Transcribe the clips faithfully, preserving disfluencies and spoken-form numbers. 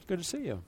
Good to see you.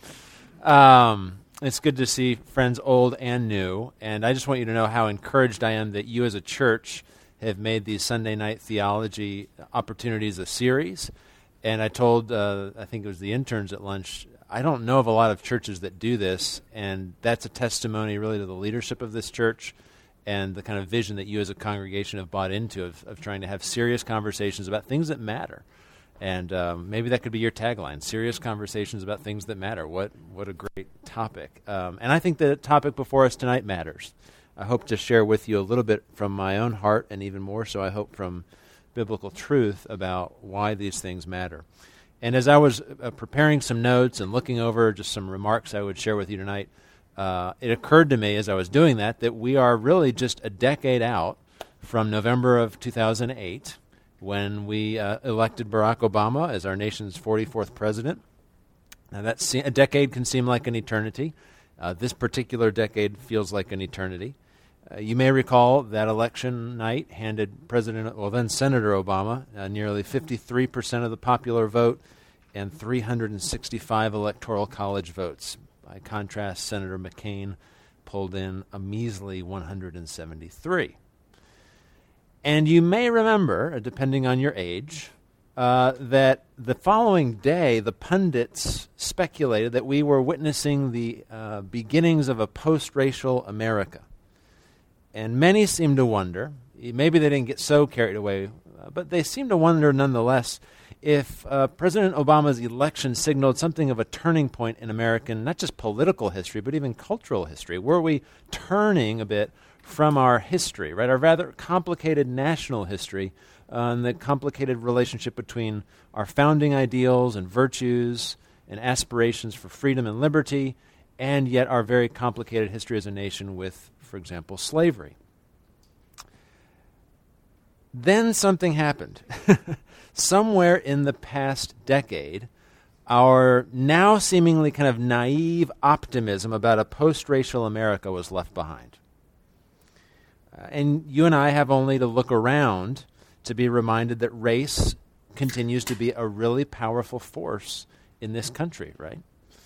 Um, it's good to see friends old and new, and I just want you to know how encouraged I am that you as a church have made these Sunday night theology opportunities a series. And I told, uh, I think it was the interns at lunch, I don't know of a lot of churches that do this, and that's a testimony really to the leadership of this church and the kind of vision that you as a congregation have bought into of, of trying to have serious conversations about things that matter. And um, maybe that could be your tagline, serious conversations about things that matter. What what a great topic. Um, and I think the topic before us tonight matters. I hope to share with you a little bit from my own heart, and even more so, I hope, from biblical truth about why these things matter. And as I was uh, preparing some notes and looking over just some remarks I would share with you tonight, uh, it occurred to me as I was doing that that we are really just a decade out from November of two thousand eight, when we uh, elected Barack Obama as our nation's forty-fourth president. Now, that se- a decade can seem like an eternity. Uh, this particular decade feels like an eternity. Uh, you may recall that election night handed President, well, then Senator Obama, uh, nearly fifty-three percent of the popular vote and three hundred sixty-five electoral college votes. By contrast, Senator McCain pulled in a measly one hundred seventy-three. And you may remember, uh, depending on your age, uh, that the following day, the pundits speculated that we were witnessing the uh, beginnings of a post-racial America. And many seem to wonder, maybe they didn't get so carried away, uh, but they seem to wonder nonetheless if uh, President Obama's election signaled something of a turning point in American, not just political history, but even cultural history. Were we turning a bit from our history, right, our rather complicated national history, uh, and the complicated relationship between our founding ideals and virtues and aspirations for freedom and liberty, and yet our very complicated history as a nation with, for example, slavery. Then something happened. Somewhere in the past decade, our now seemingly kind of naive optimism about a post-racial America was left behind. Uh, and you and I have only to look around to be reminded that race continues to be a really powerful force in this country, right?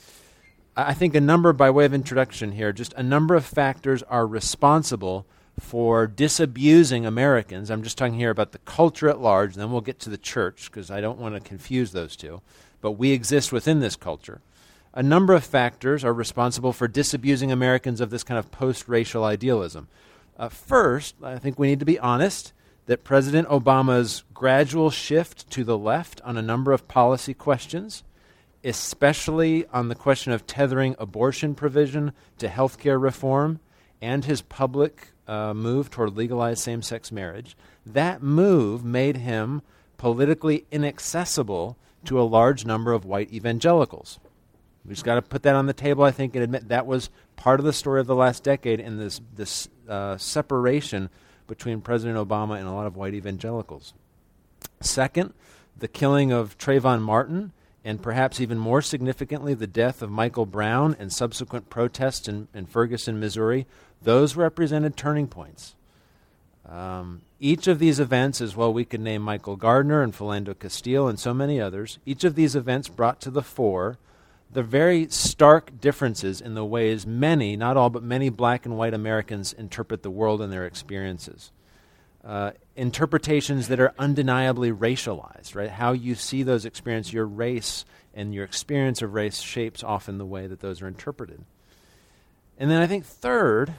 I think a number, by way of introduction here, just a number of factors are responsible for disabusing Americans. I'm just talking here about the culture at large, and then we'll get to the church, because I don't want to confuse those two. But we exist within this culture. A number of factors are responsible for disabusing Americans of this kind of post-racial idealism. Uh, first, I think we need to be honest that President Obama's gradual shift to the left on a number of policy questions, especially on the question of tethering abortion provision to health care reform and his public uh, move toward legalized same-sex marriage, that move made him politically inaccessible to a large number of white evangelicals. We just got to put that on the table, I think, and admit that was part of the story of the last decade in this, this uh, separation between President Obama and a lot of white evangelicals. Second, the killing of Trayvon Martin, and perhaps even more significantly, the death of Michael Brown and subsequent protests in, in Ferguson, Missouri, those represented turning points. Um, each of these events, as well we could name Michael Gardner and Philando Castile and so many others, each of these events brought to the fore the very stark differences in the ways many, not all, but many black and white Americans interpret the world and their experiences. Uh, interpretations that are undeniably racialized, right? How you see those experiences, your race and your experience of race shapes often the way that those are interpreted. And then I think third,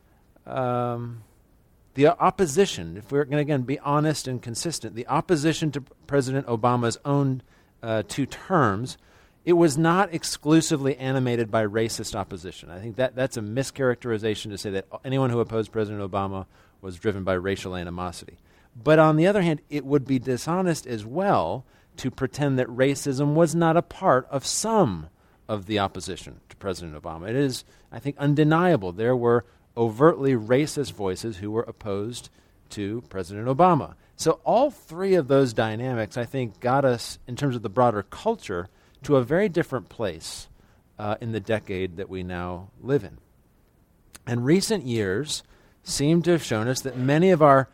um, the opposition, if we're going to, again, be honest and consistent, the opposition to President Obama's own uh, two terms, it was not exclusively animated by racist opposition. I think that that's a mischaracterization to say that anyone who opposed President Obama was driven by racial animosity. But on the other hand, it would be dishonest as well to pretend that racism was not a part of some of the opposition to President Obama. It is, I think, undeniable. There were overtly racist voices who were opposed to President Obama. So all three of those dynamics, I think, got us, in terms of the broader culture, to a very different place uh, in the decade that we now live in. And recent years seem to have shown us that many of our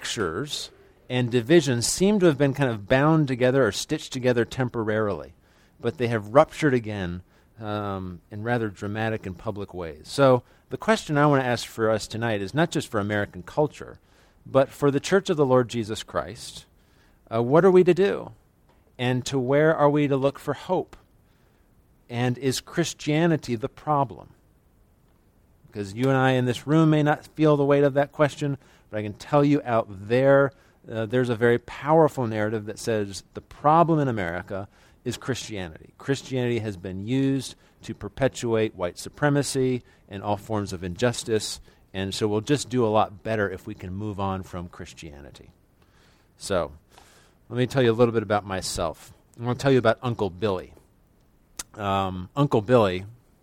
fractures and divisions seem to have been kind of bound together or stitched together temporarily. but they have ruptured again um, in rather dramatic and public ways. So the question I want to ask for us tonight is not just for American culture, but for the Church of the Lord Jesus Christ. Uh, what are we to do? And to where are we to look for hope? And is Christianity the problem? Because you and I in this room may not feel the weight of that question, but I can tell you out there, uh, there's a very powerful narrative that says the problem in America is Christianity. Christianity has been used to perpetuate white supremacy and all forms of injustice, and so we'll just do a lot better if we can move on from Christianity. So, let me tell you a little bit about myself. I'm going to tell you about Uncle Billy. Um, Uncle Billy,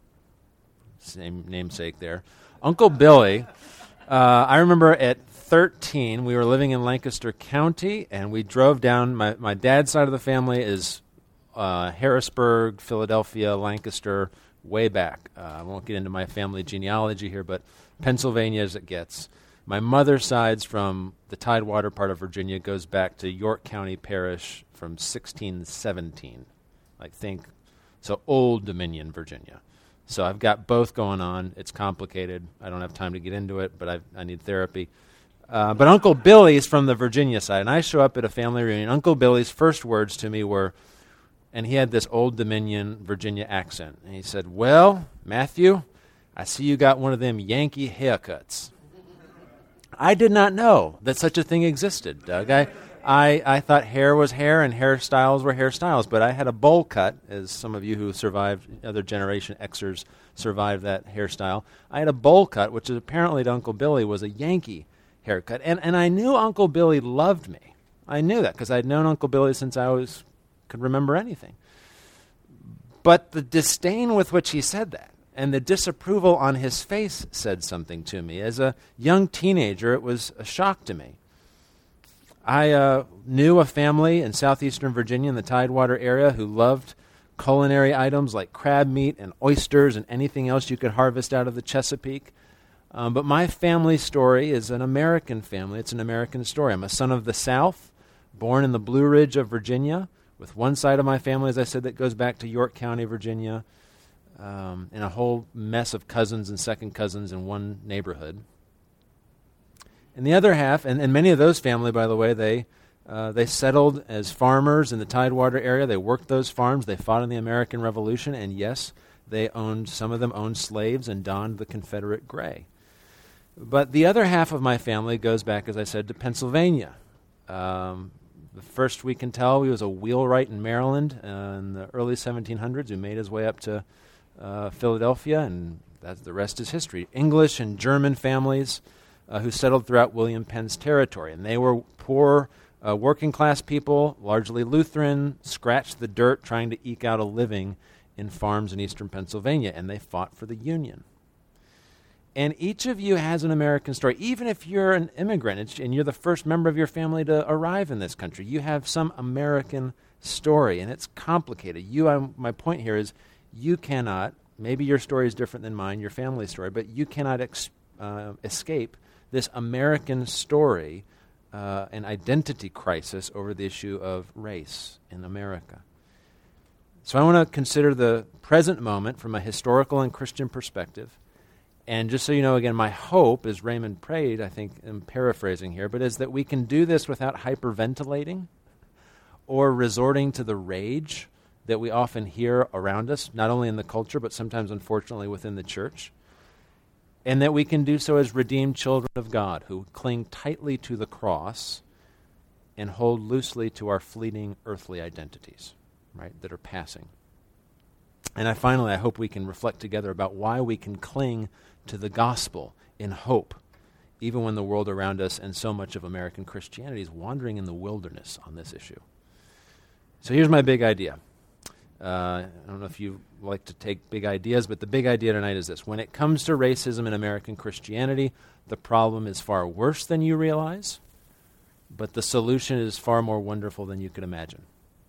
same namesake there. Uncle Billy, uh, I remember at thirteen, we were living in Lancaster County, and we drove down. My, my dad's side of the family is uh, Harrisburg, Philadelphia, Lancaster, way back. Uh, I won't get into my family genealogy here, but Pennsylvania as it gets. My mother's side's from the Tidewater part of Virginia, goes back to York County Parish from sixteen seventeen. Like think, so Old Dominion, Virginia. So I've got both going on. It's complicated. I don't have time to get into it, but I, I need therapy. Uh, but Uncle Billy's from the Virginia side, and I show up at a family reunion. Uncle Billy's first words to me were, and he had this Old Dominion Virginia accent, and he said, "Well, Matthew, I see you got one of them Yankee haircuts." I did not know that such a thing existed, Doug. I, I, I thought hair was hair and hairstyles were hairstyles, but I had a bowl cut, as some of you who survived, other Generation Xers survived that hairstyle. I had a bowl cut, which is apparently to Uncle Billy was a Yankee haircut. And, and I knew Uncle Billy loved me. I knew that because I'd known Uncle Billy since I was could remember anything. But the disdain with which he said that, and the disapproval on his face said something to me. As a young teenager, it was a shock to me. I uh, knew a family in southeastern Virginia in the Tidewater area who loved culinary items like crab meat and oysters and anything else you could harvest out of the Chesapeake. Um, but my family story is an American family. It's an American story. I'm a son of the South, born in the Blue Ridge of Virginia, with one side of my family, as I said, that goes back to York County, Virginia, Um, and a whole mess of cousins and second cousins in one neighborhood. And the other half, and, and many of those family, by the way, they uh, they settled as farmers in the Tidewater area. They worked those farms. They fought in the American Revolution, and yes, they owned, some of them owned slaves and donned the Confederate gray. But the other half of my family goes back, as I said, to Pennsylvania. Um, the first we can tell, he was a wheelwright in Maryland uh, in the early seventeen hundreds who made his way up to Uh, Philadelphia, and that's, the rest is history. English and German families uh, who settled throughout William Penn's territory, and they were poor, uh, working-class people, largely Lutheran, scratched the dirt trying to eke out a living in farms in eastern Pennsylvania, and they fought for the Union. And each of you has an American story. Even if you're an immigrant and you're the first member of your family to arrive in this country, you have some American story, and it's complicated. You, um, my point here is, you cannot, maybe your story is different than mine, your family story, but you cannot ex- uh, escape this American story, uh, an identity crisis over the issue of race in America. So I want to consider the present moment from a historical and Christian perspective. And just so you know, again, my hope, as Raymond prayed, I think I'm paraphrasing here, but is that we can do this without hyperventilating or resorting to the rage that we often hear around us, not only in the culture, but sometimes, unfortunately, within the church. And that we can do so as redeemed children of God who cling tightly to the cross and hold loosely to our fleeting earthly identities, right, that are passing. And I finally, I hope we can reflect together about why we can cling to the gospel in hope, even when the world around us and so much of American Christianity is wandering in the wilderness on this issue. So here's my big idea. Uh, I don't know if you like to take big ideas, but the big idea tonight is this. When it comes to racism in American Christianity, the problem is far worse than you realize, but the solution is far more wonderful than you could imagine.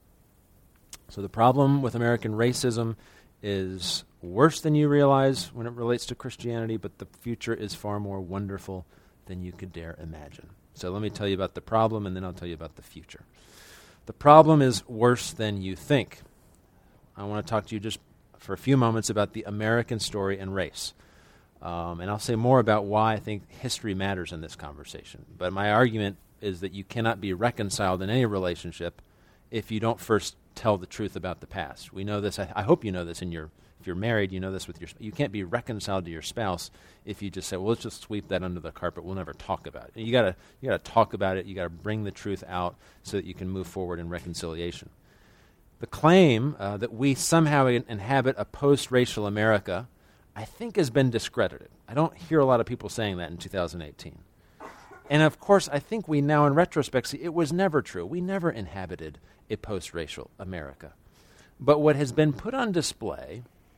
So the problem with American racism is worse than you realize when it relates to Christianity, but the future is far more wonderful than you could dare imagine. So let me tell you about the problem, and then I'll tell you about the future. The problem is worse than you think. I want to talk to you just for a few moments about the American story and race. Um, and I'll say more about why I think history matters in this conversation. But my argument is that you cannot be reconciled in any relationship if you don't first tell the truth about the past. We know this. I, I hope you know this in your, if you're married, you know this with your, you can't be reconciled to your spouse if you just say, well, let's just sweep that under the carpet. We'll never talk about it. You gotta, you gotta talk about it. You gotta bring the truth out so that you can move forward in reconciliation. The claim uh, that we somehow in- inhabit a post-racial America, I think, has been discredited. I don't hear a lot of people saying that in two thousand eighteen. And of course, I think we now in retrospect see it was never true. We never inhabited a post-racial America. But what has been put on display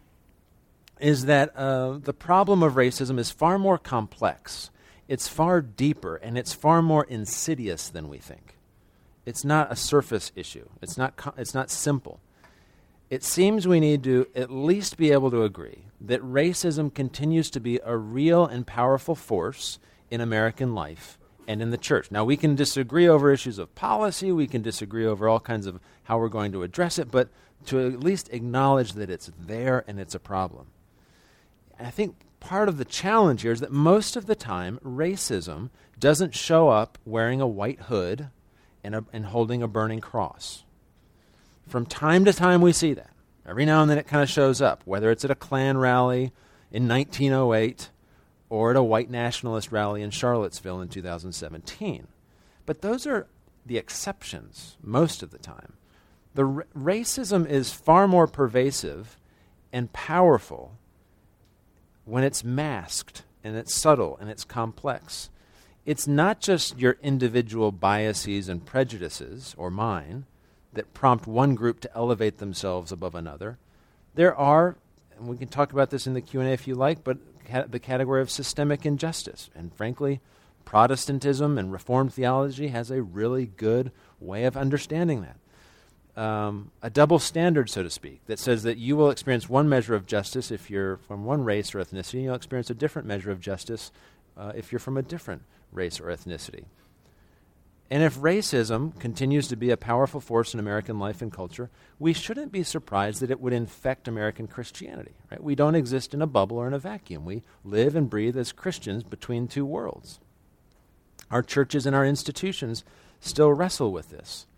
is that uh, the problem of racism is far more complex. It's far deeper, and it's far more insidious than we think. It's not a surface issue. It's not co- it's not simple. It seems we need to at least be able to agree that racism continues to be a real and powerful force in American life and in the church. Now, we can disagree over issues of policy. We can disagree over all kinds of how we're going to address it, but to at least acknowledge that it's there and it's a problem. I think part of the challenge here is that most of the time, racism doesn't show up wearing a white hood and, a, and holding a burning cross. From time to time, we see that. Every now and then it kind of shows up, whether it's at a Klan rally in nineteen oh eight or at a white nationalist rally in Charlottesville in two thousand seventeen. But those are the exceptions most of the time. The r- racism is far more pervasive and powerful when it's masked and it's subtle and it's complex. It's not just your individual biases and prejudices, or mine, that prompt one group to elevate themselves above another. There are, and we can talk about this in the Q and A if you like, but ca- the category of systemic injustice. And frankly, Protestantism and Reformed theology has a really good way of understanding that. Um, a double standard, so to speak, that says that you will experience one measure of justice if you're from one race or ethnicity, and you'll experience a different measure of justice uh, if you're from a different race or ethnicity. And if racism continues to be a powerful force in American life and culture, we shouldn't be surprised that it would infect American Christianity. Right? We don't exist in a bubble or in a vacuum. We live and breathe as Christians between two worlds. Our churches and our institutions still wrestle with this.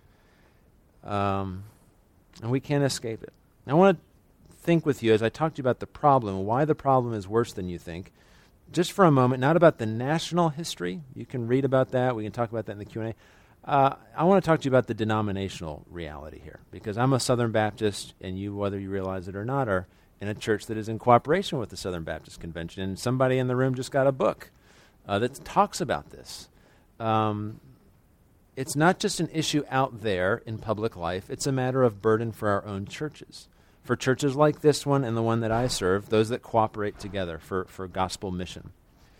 Um, and we can't escape it. I want to think with you, as I talk to you about the problem, why the problem is worse than you think, just for a moment, not about the national history. You can read about that. We can talk about that in the Q and A. Uh, I want to talk to you about the denominational reality here, because I'm a Southern Baptist, and you, whether you realize it or not, are in a church that is in cooperation with the Southern Baptist Convention. And somebody in the room just got a book uh, that talks about this. Um, it's not just an issue out there in public life. It's a matter of burden for our own churches. For churches like this one and the one that I serve, those that cooperate together for, for gospel mission.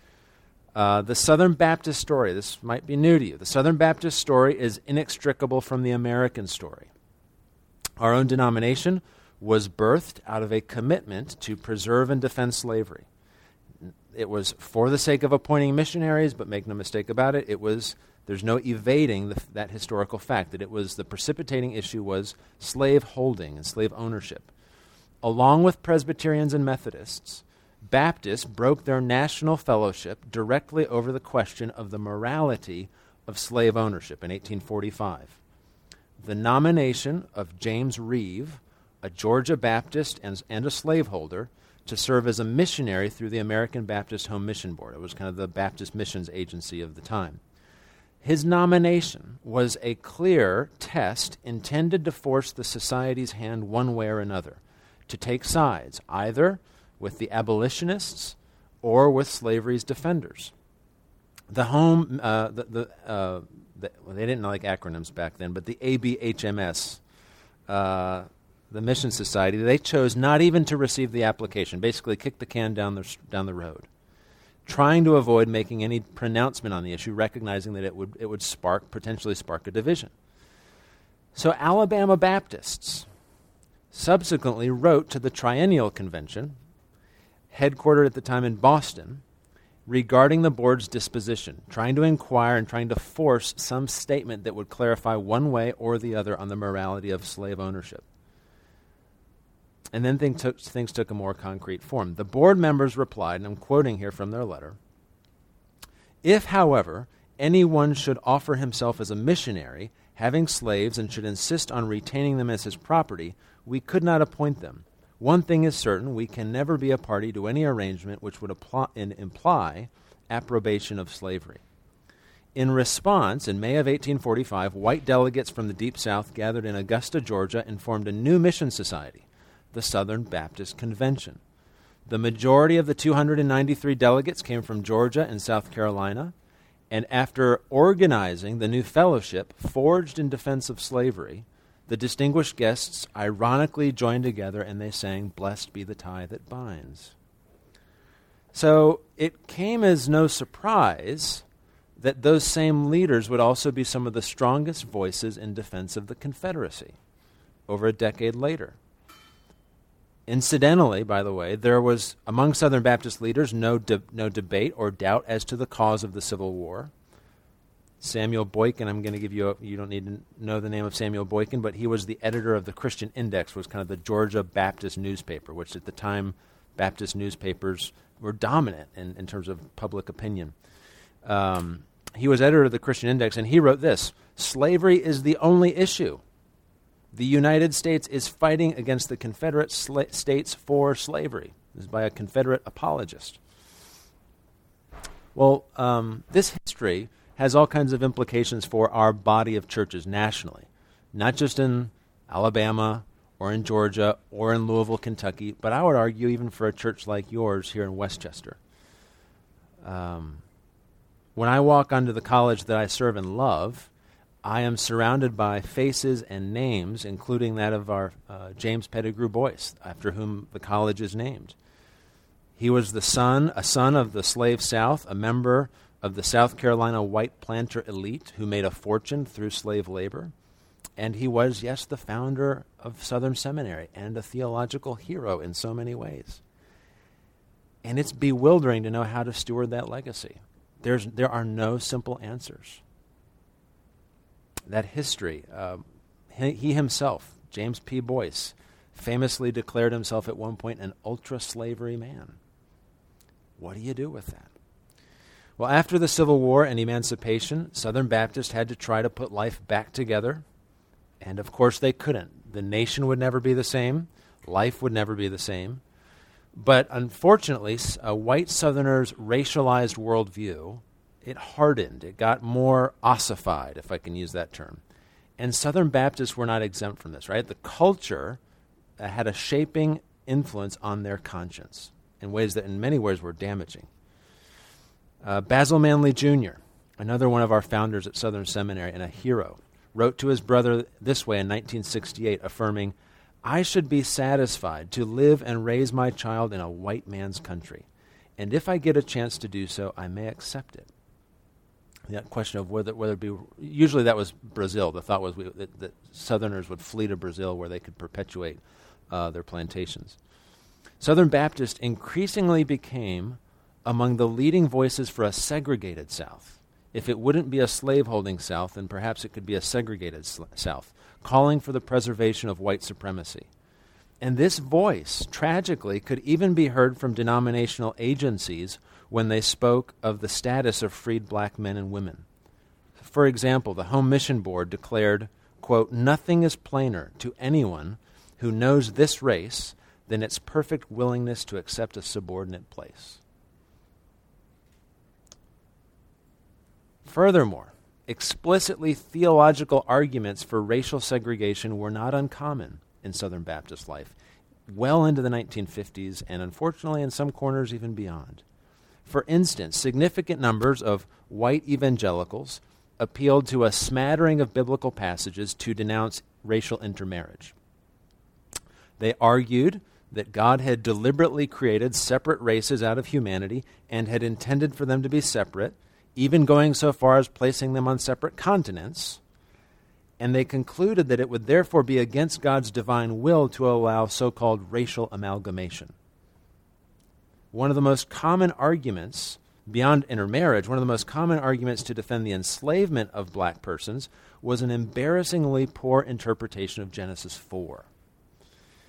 Uh, the Southern Baptist story, this might be new to you. The Southern Baptist story is inextricable from the American story. Our own denomination was birthed out of a commitment to preserve and defend slavery. It was for the sake of appointing missionaries, but make no mistake about it, it was, there's no evading the, that historical fact, that it was, the precipitating issue was slave holding and slave ownership. Along with Presbyterians and Methodists, Baptists broke their national fellowship directly over the question of the morality of slave ownership in eighteen forty-five. The nomination of James Reeve, a Georgia Baptist and, and a slaveholder, to serve as a missionary through the American Baptist Home Mission Board. It was kind of the Baptist missions agency of the time. His nomination was a clear test intended to force the society's hand one way or another, to take sides, either with the abolitionists or with slavery's defenders. The home, uh, the, the, uh, the well, they didn't like acronyms back then, but the A B H M S, uh, the Mission Society, they chose not even to receive the application, basically kick the can down the, down the road, trying to avoid making any pronouncement on the issue, recognizing that it would, it would spark, potentially spark a division. So Alabama Baptists subsequently wrote to the Triennial Convention, headquartered at the time in Boston, regarding the board's disposition, trying to inquire and trying to force some statement that would clarify one way or the other on the morality of slave ownership. And then things took, things took a more concrete form. The board members replied, and I'm quoting here from their letter, "If, however, anyone should offer himself as a missionary, having slaves, and should insist on retaining them as his property, we could not appoint them. One thing is certain, we can never be a party to any arrangement which would apply, in, imply approbation of slavery." In response, in May of eighteen forty-five, white delegates from the Deep South gathered in Augusta, Georgia, and formed a new mission society, the Southern Baptist Convention. The majority of the two hundred ninety-three delegates came from Georgia and South Carolina, and after organizing the new fellowship forged in defense of slavery, the distinguished guests ironically joined together and they sang, "Blessed be the tie that binds." So it came as no surprise that those same leaders would also be some of the strongest voices in defense of the Confederacy over a decade later. Incidentally, by the way, there was, among Southern Baptist leaders, no de- no debate or doubt as to the cause of the Civil War. Samuel Boykin, I'm going to give you, a, you don't need to know the name of Samuel Boykin, but he was the editor of the Christian Index, was kind of the Georgia Baptist newspaper, which at the time Baptist newspapers were dominant in, in terms of public opinion. Um, he was editor of the Christian Index, and he wrote this: "Slavery is the only issue. The United States is fighting against the Confederate sla- states for slavery." This is by a Confederate apologist. Well, um, this history has all kinds of implications for our body of churches nationally, not just in Alabama or in Georgia or in Louisville, Kentucky, but I would argue even for a church like yours here in Westchester. Um, when I walk onto the college that I serve and love, I am surrounded by faces and names, including that of our uh, James Pettigrew Boyce, after whom the college is named. He was the son, a son of the slave South, a member of the South Carolina white planter elite who made a fortune through slave labor. And he was, yes, the founder of Southern Seminary and a theological hero in so many ways. And it's bewildering to know how to steward that legacy. There's, there are no simple answers. That history, uh, he, he himself, James P. Boyce, famously declared himself at one point an ultra-slavery man. What do you do with that? Well, after the Civil War and emancipation, Southern Baptists had to try to put life back together, and of course they couldn't. The nation would never be the same. Life would never be the same. But unfortunately, a white Southerners' racialized worldview, it hardened. It got more ossified, if I can use that term. And Southern Baptists were not exempt from this, right? The culture uh, had a shaping influence on their conscience in ways that in many ways were damaging. Uh, Basil Manley Junior, another one of our founders at Southern Seminary and a hero, wrote to his brother this way in nineteen sixty-eight, affirming, "I should be satisfied to live and raise my child in a white man's country, and if I get a chance to do so, I may accept it." That question of whether whether it be, usually that was Brazil. The thought was we, that, that Southerners would flee to Brazil where they could perpetuate uh, their plantations. Southern Baptists increasingly became among the leading voices for a segregated South. If it wouldn't be a slaveholding South, then perhaps it could be a segregated sl- South, calling for the preservation of white supremacy. And this voice, tragically, could even be heard from denominational agencies when they spoke of the status of freed black men and women. For example, the Home Mission Board declared, quote, "Nothing is plainer to anyone who knows this race than its perfect willingness to accept a subordinate place." Furthermore, explicitly theological arguments for racial segregation were not uncommon in Southern Baptist life, well into the nineteen fifties, and unfortunately in some corners even beyond. For instance, significant numbers of white evangelicals appealed to a smattering of biblical passages to denounce racial intermarriage. They argued that God had deliberately created separate races out of humanity and had intended for them to be separate, even going so far as placing them on separate continents, and they concluded that it would therefore be against God's divine will to allow so-called racial amalgamation. One of the most common arguments, beyond intermarriage, one of the most common arguments to defend the enslavement of black persons was an embarrassingly poor interpretation of Genesis four.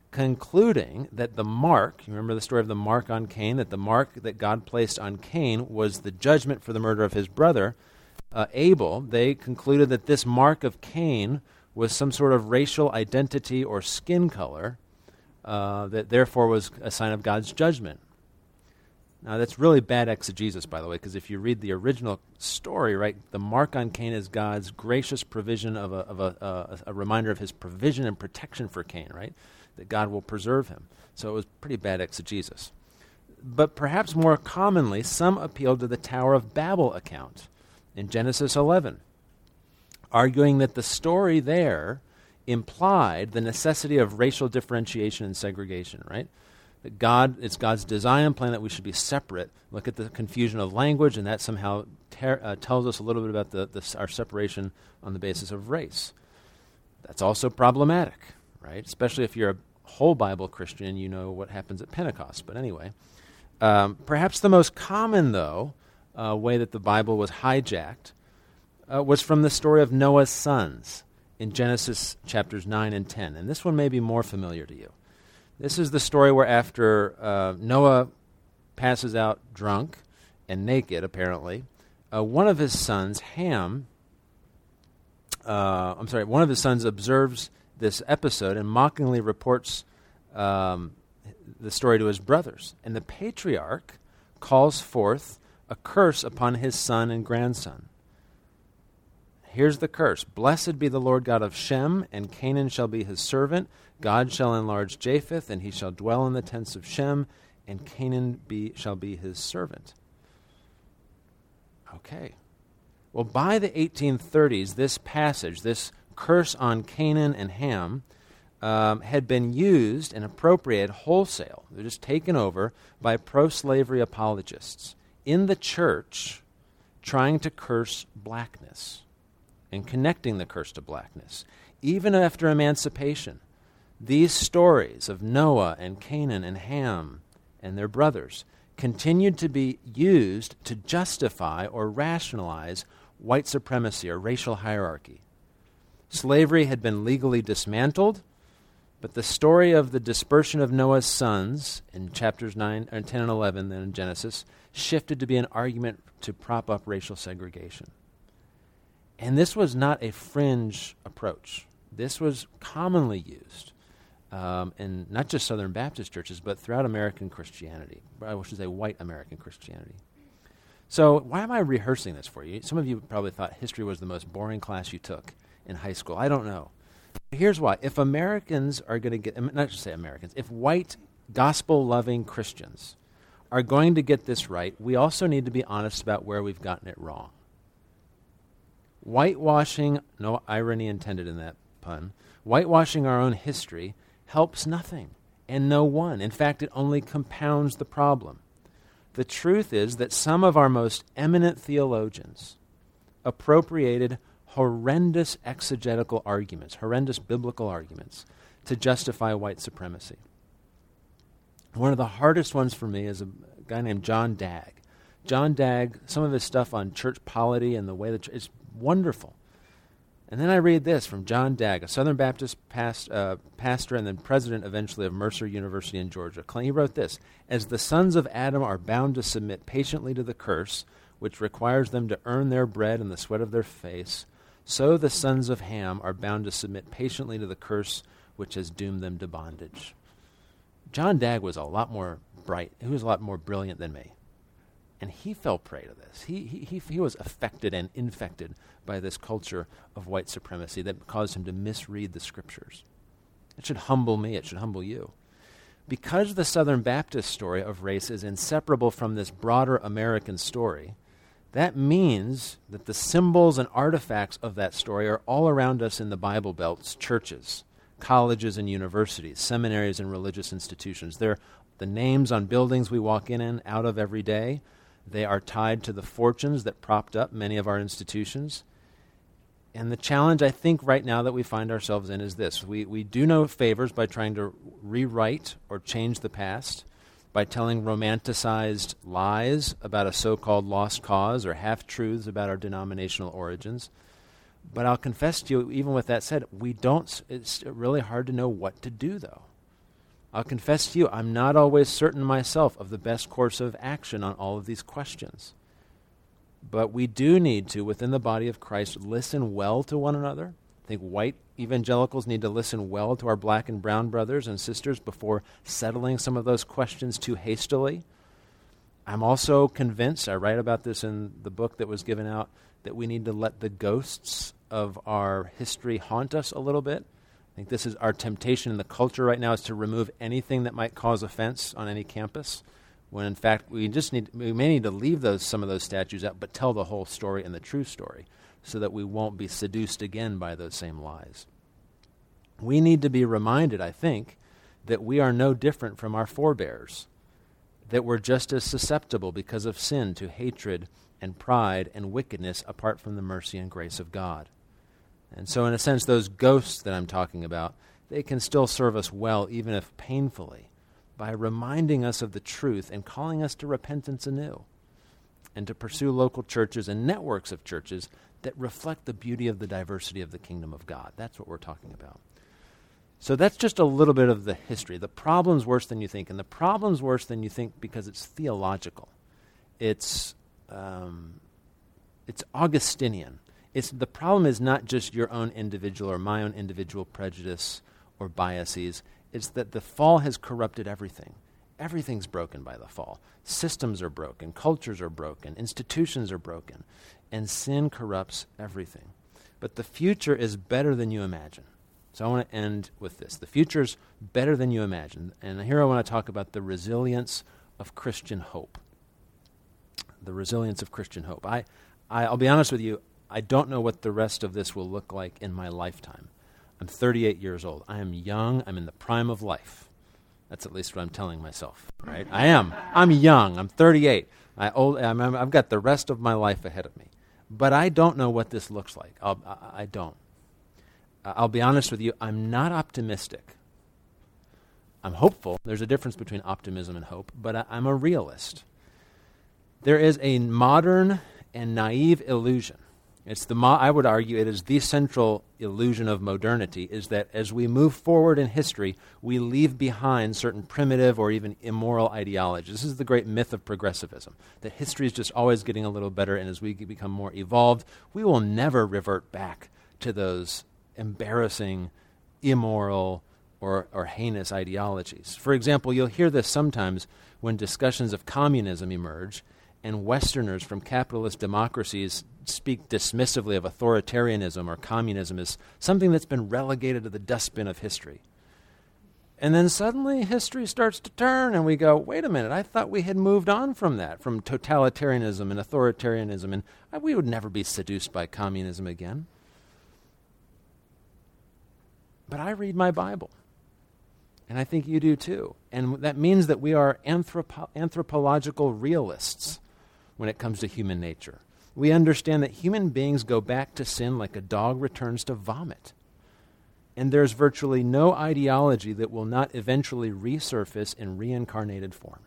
concluding that the mark, you remember the story of the mark on Cain, that the mark that God placed on Cain was the judgment for the murder of his brother, uh, Abel. They concluded that this mark of Cain was some sort of racial identity or skin color uh, that therefore was a sign of God's judgment. Now, that's really bad exegesis, by the way, because if you read the original story, right, the mark on Cain is God's gracious provision of a, of a, a, a reminder of his provision and protection for Cain, right, that God will preserve him. So it was pretty bad exegesis. But perhaps more commonly, some appealed to the Tower of Babel account in Genesis eleven, arguing that the story there implied the necessity of racial differentiation and segregation, right? That God, it's God's design and plan that we should be separate. Look at the confusion of language, and that somehow ter- uh, tells us a little bit about the, the, our separation on the basis of race. That's also problematic, right? Especially if you're a whole Bible Christian, you know what happens at Pentecost. But anyway, um, perhaps the most common, though, uh, way that the Bible was hijacked uh, was from the story of Noah's sons in Genesis chapters nine and ten. And this one may be more familiar to you. This is the story where after uh, Noah passes out drunk and naked, apparently, uh, one of his sons, Ham, uh, I'm sorry, one of his sons observes this episode and mockingly reports um, the story to his brothers. And the patriarch calls forth a curse upon his son and grandson. Here's the curse. Blessed be the Lord God of Shem, and Canaan shall be his servant. God shall enlarge Japheth, and he shall dwell in the tents of Shem, and Canaan be, shall be his servant. Okay. Well, by the eighteen thirties, this passage, this curse on Canaan and Ham, um, had been used and appropriated wholesale. They're just taken over by pro-slavery apologists in the church trying to curse blackness and connecting the curse to blackness. Even after emancipation, these stories of Noah and Canaan and Ham and their brothers continued to be used to justify or rationalize white supremacy or racial hierarchy. Slavery had been legally dismantled, but the story of the dispersion of Noah's sons in chapters nine, or ten and eleven then in Genesis shifted to be an argument to prop up racial segregation. And this was not a fringe approach. This was commonly used um, in not just Southern Baptist churches, but throughout American Christianity. I should say white American Christianity. So why am I rehearsing this for you? Some of you probably thought history was the most boring class you took in high school. I don't know. Here's why. If Americans are going to get, not just say Americans, if white gospel-loving Christians are going to get this right, we also need to be honest about where we've gotten it wrong. Whitewashing, no irony intended in that pun, whitewashing our own history helps nothing and no one. In fact, it only compounds the problem. The truth is that some of our most eminent theologians appropriated horrendous exegetical arguments, horrendous biblical arguments, to justify white supremacy. One of the hardest ones for me is a guy named John Dagg. John Dagg, some of his stuff on church polity and the way that it's wonderful. And then I read this from John Dagg, a Southern Baptist past, uh, pastor and then president eventually of Mercer University in Georgia. He wrote this: as the sons of Adam are bound to submit patiently to the curse, which requires them to earn their bread in the sweat of their face, so the sons of Ham are bound to submit patiently to the curse which has doomed them to bondage. John Dagg was a lot more bright. He was a lot more brilliant than me. And he fell prey to this. He, he, he, he was affected and infected by this culture of white supremacy that caused him to misread the scriptures. It should humble me. It should humble you. Because the Southern Baptist story of race is inseparable from this broader American story, that means that the symbols and artifacts of that story are all around us in the Bible Belt's churches, colleges and universities, seminaries and religious institutions. They're the names on buildings we walk in and out of every day. They are tied to the fortunes that propped up many of our institutions. And the challenge, I think, right now that we find ourselves in is this. We, we do no favors by trying to rewrite or change the past, by telling romanticized lies about a so-called lost cause or half-truths about our denominational origins. But I'll confess to you, even with that said, we don't. It's really hard to know what to do, though. I'll confess to you, I'm not always certain myself of the best course of action on all of these questions. But we do need to, within the body of Christ, listen well to one another. I think white evangelicals need to listen well to our black and brown brothers and sisters before settling some of those questions too hastily. I'm also convinced, I write about this in the book that was given out, that we need to let the ghosts of our history haunt us a little bit. I think this is our temptation in the culture right now, is to remove anything that might cause offense on any campus, when in fact we just need, we may need to leave those some of those statues out, but tell the whole story and the true story, so that we won't be seduced again by those same lies. We need to be reminded, I think, that we are no different from our forebears, that we're just as susceptible because of sin to hatred and pride and wickedness apart from the mercy and grace of God. And so in a sense, those ghosts that I'm talking about, they can still serve us well, even if painfully, by reminding us of the truth and calling us to repentance anew, and to pursue local churches and networks of churches that reflect the beauty of the diversity of the kingdom of God. That's what we're talking about. So that's just a little bit of the history. The problem's worse than you think, and the problem's worse than you think because it's theological. It's um, it's Augustinian. It's, the problem is not just your own individual or my own individual prejudice or biases. It's that the fall has corrupted everything. Everything's broken by the fall. Systems are broken. Cultures are broken. Institutions are broken. And sin corrupts everything. But the future is better than you imagine. So I want to end with this. The future's better than you imagine. And here I want to talk about the resilience of Christian hope. The resilience of Christian hope. I, I, I'll be honest with you, I don't know what the rest of this will look like in my lifetime. I'm thirty-eight years old. I am young. I'm in the prime of life. That's at least what I'm telling myself, right? I am. I'm young. I'm thirty-eight. I old, I'm, I'm, I've got the rest of my life ahead of me. But I don't know what this looks like. I'll, I, I don't. I'll be honest with you, I'm not optimistic. I'm hopeful. There's a difference between optimism and hope, but I, I'm a realist. There is a modern and naive illusion. It's the mo- I would argue it is the central illusion of modernity, is that as we move forward in history, we leave behind certain primitive or even immoral ideologies. This is the great myth of progressivism, that history is just always getting a little better, and as we become more evolved, we will never revert back to those embarrassing, immoral, or, or heinous ideologies. For example, you'll hear this sometimes when discussions of communism emerge, and Westerners from capitalist democracies speak dismissively of authoritarianism or communism as something that's been relegated to the dustbin of history. And then suddenly history starts to turn, and we go, wait a minute, I thought we had moved on from that, from totalitarianism and authoritarianism, and we would never be seduced by communism again. But I read my Bible, and I think you do too. And that means that we are anthropo- anthropological realists when it comes to human nature. We understand that human beings go back to sin like a dog returns to vomit. And there's virtually no ideology that will not eventually resurface in reincarnated form.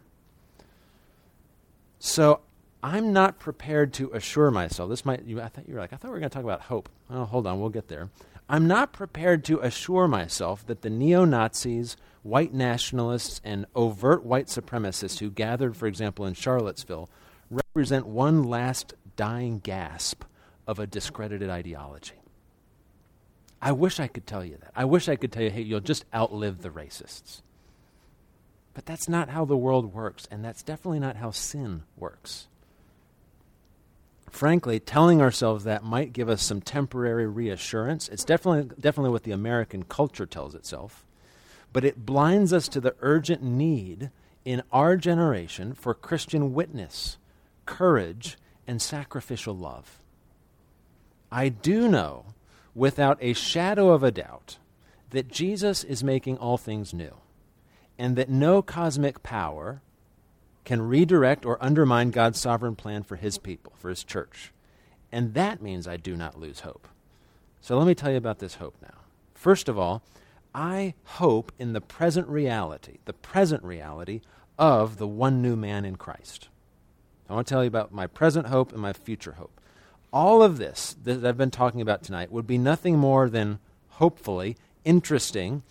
So I'm not prepared to assure myself, this might, you, I thought you were like, I thought we were going to talk about hope. Oh, hold on, we'll get there. I'm not prepared to assure myself that the neo-Nazis, white nationalists, and overt white supremacists who gathered, for example, in Charlottesville, represent one last dying gasp of a discredited ideology. I wish I could tell you that. I wish I could tell you, hey, you'll just outlive the racists. But that's not how the world works, and that's definitely not how sin works. Frankly, telling ourselves that might give us some temporary reassurance. It's definitely definitely what the American culture tells itself. But it blinds us to the urgent need in our generation for Christian witness, courage, and sacrificial love. I do know, without a shadow of a doubt, that Jesus is making all things new, and that no cosmic power can redirect or undermine God's sovereign plan for his people, for his church. And that means I do not lose hope. So let me tell you about this hope now. First of all, I hope in the present reality, the present reality of the one new man in Christ. I want to tell you about my present hope and my future hope. All of this that I've been talking about tonight would be nothing more than, hopefully, interesting,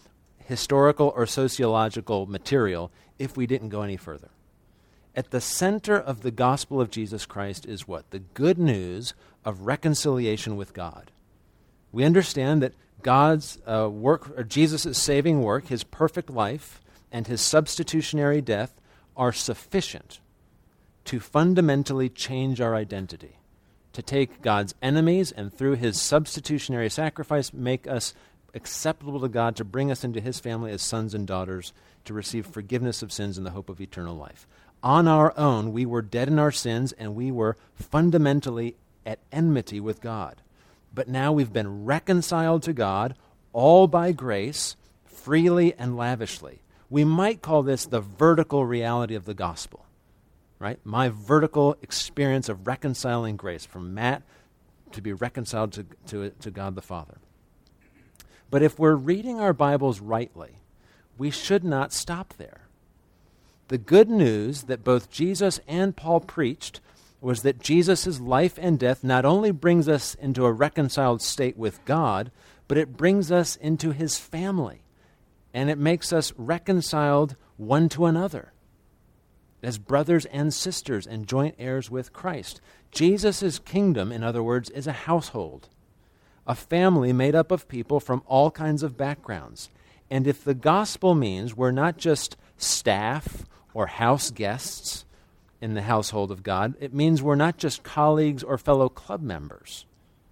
historical or sociological material if we didn't go any further. At the center of the gospel of Jesus Christ is what? The good news of reconciliation with God. We understand that God's uh, work, or Jesus' saving work, his perfect life, and his substitutionary death are sufficient to fundamentally change our identity, to take God's enemies and through his substitutionary sacrifice make us acceptable to God, to bring us into his family as sons and daughters, to receive forgiveness of sins and the hope of eternal life. On our own, we were dead in our sins and we were fundamentally at enmity with God. But now we've been reconciled to God, all by grace, freely and lavishly. We might call this the vertical reality of the gospel, right? My vertical experience of reconciling grace from Matt to be reconciled to, to, to God the Father. But if we're reading our Bibles rightly, we should not stop there. The good news that both Jesus and Paul preached was that Jesus' life and death not only brings us into a reconciled state with God, but it brings us into his family, and it makes us reconciled one to another as brothers and sisters and joint heirs with Christ. Jesus' kingdom, in other words, is a household, a family made up of people from all kinds of backgrounds. And if the gospel means we're not just staff or house guests in the household of God, it means we're not just colleagues or fellow club members.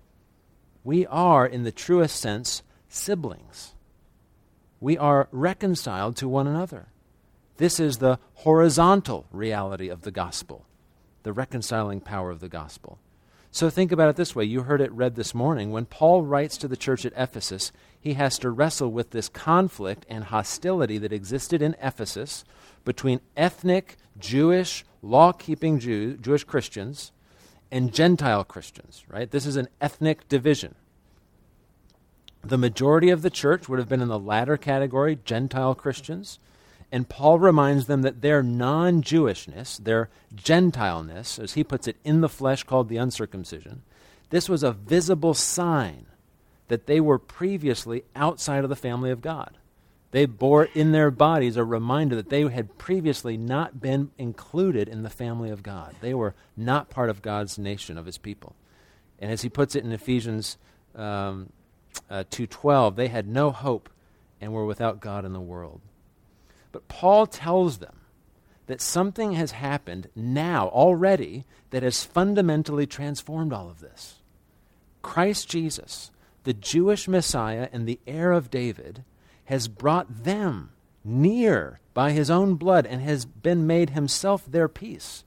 We are, in the truest sense, siblings. We are reconciled to one another. This is the horizontal reality of the gospel, the reconciling power of the gospel. So think about it this way. You heard it read this morning. When Paul writes to the church at Ephesus, he has to wrestle with this conflict and hostility that existed in Ephesus between ethnic, Jewish, law-keeping Jew, Jewish Christians and Gentile Christians, right? This is an ethnic division. The majority of the church would have been in the latter category, Gentile Christians, and Paul reminds them that their non-Jewishness, their Gentileness, as he puts it, in the flesh called the uncircumcision, this was a visible sign that they were previously outside of the family of God. They bore in their bodies a reminder that they had previously not been included in the family of God. They were not part of God's nation, of his people. And as he puts it in Ephesians um, uh, two twelve, they had no hope and were without God in the world. But Paul tells them that something has happened now, already, that has fundamentally transformed all of this. Christ Jesus, the Jewish Messiah and the heir of David, has brought them near by his own blood and has been made himself their peace.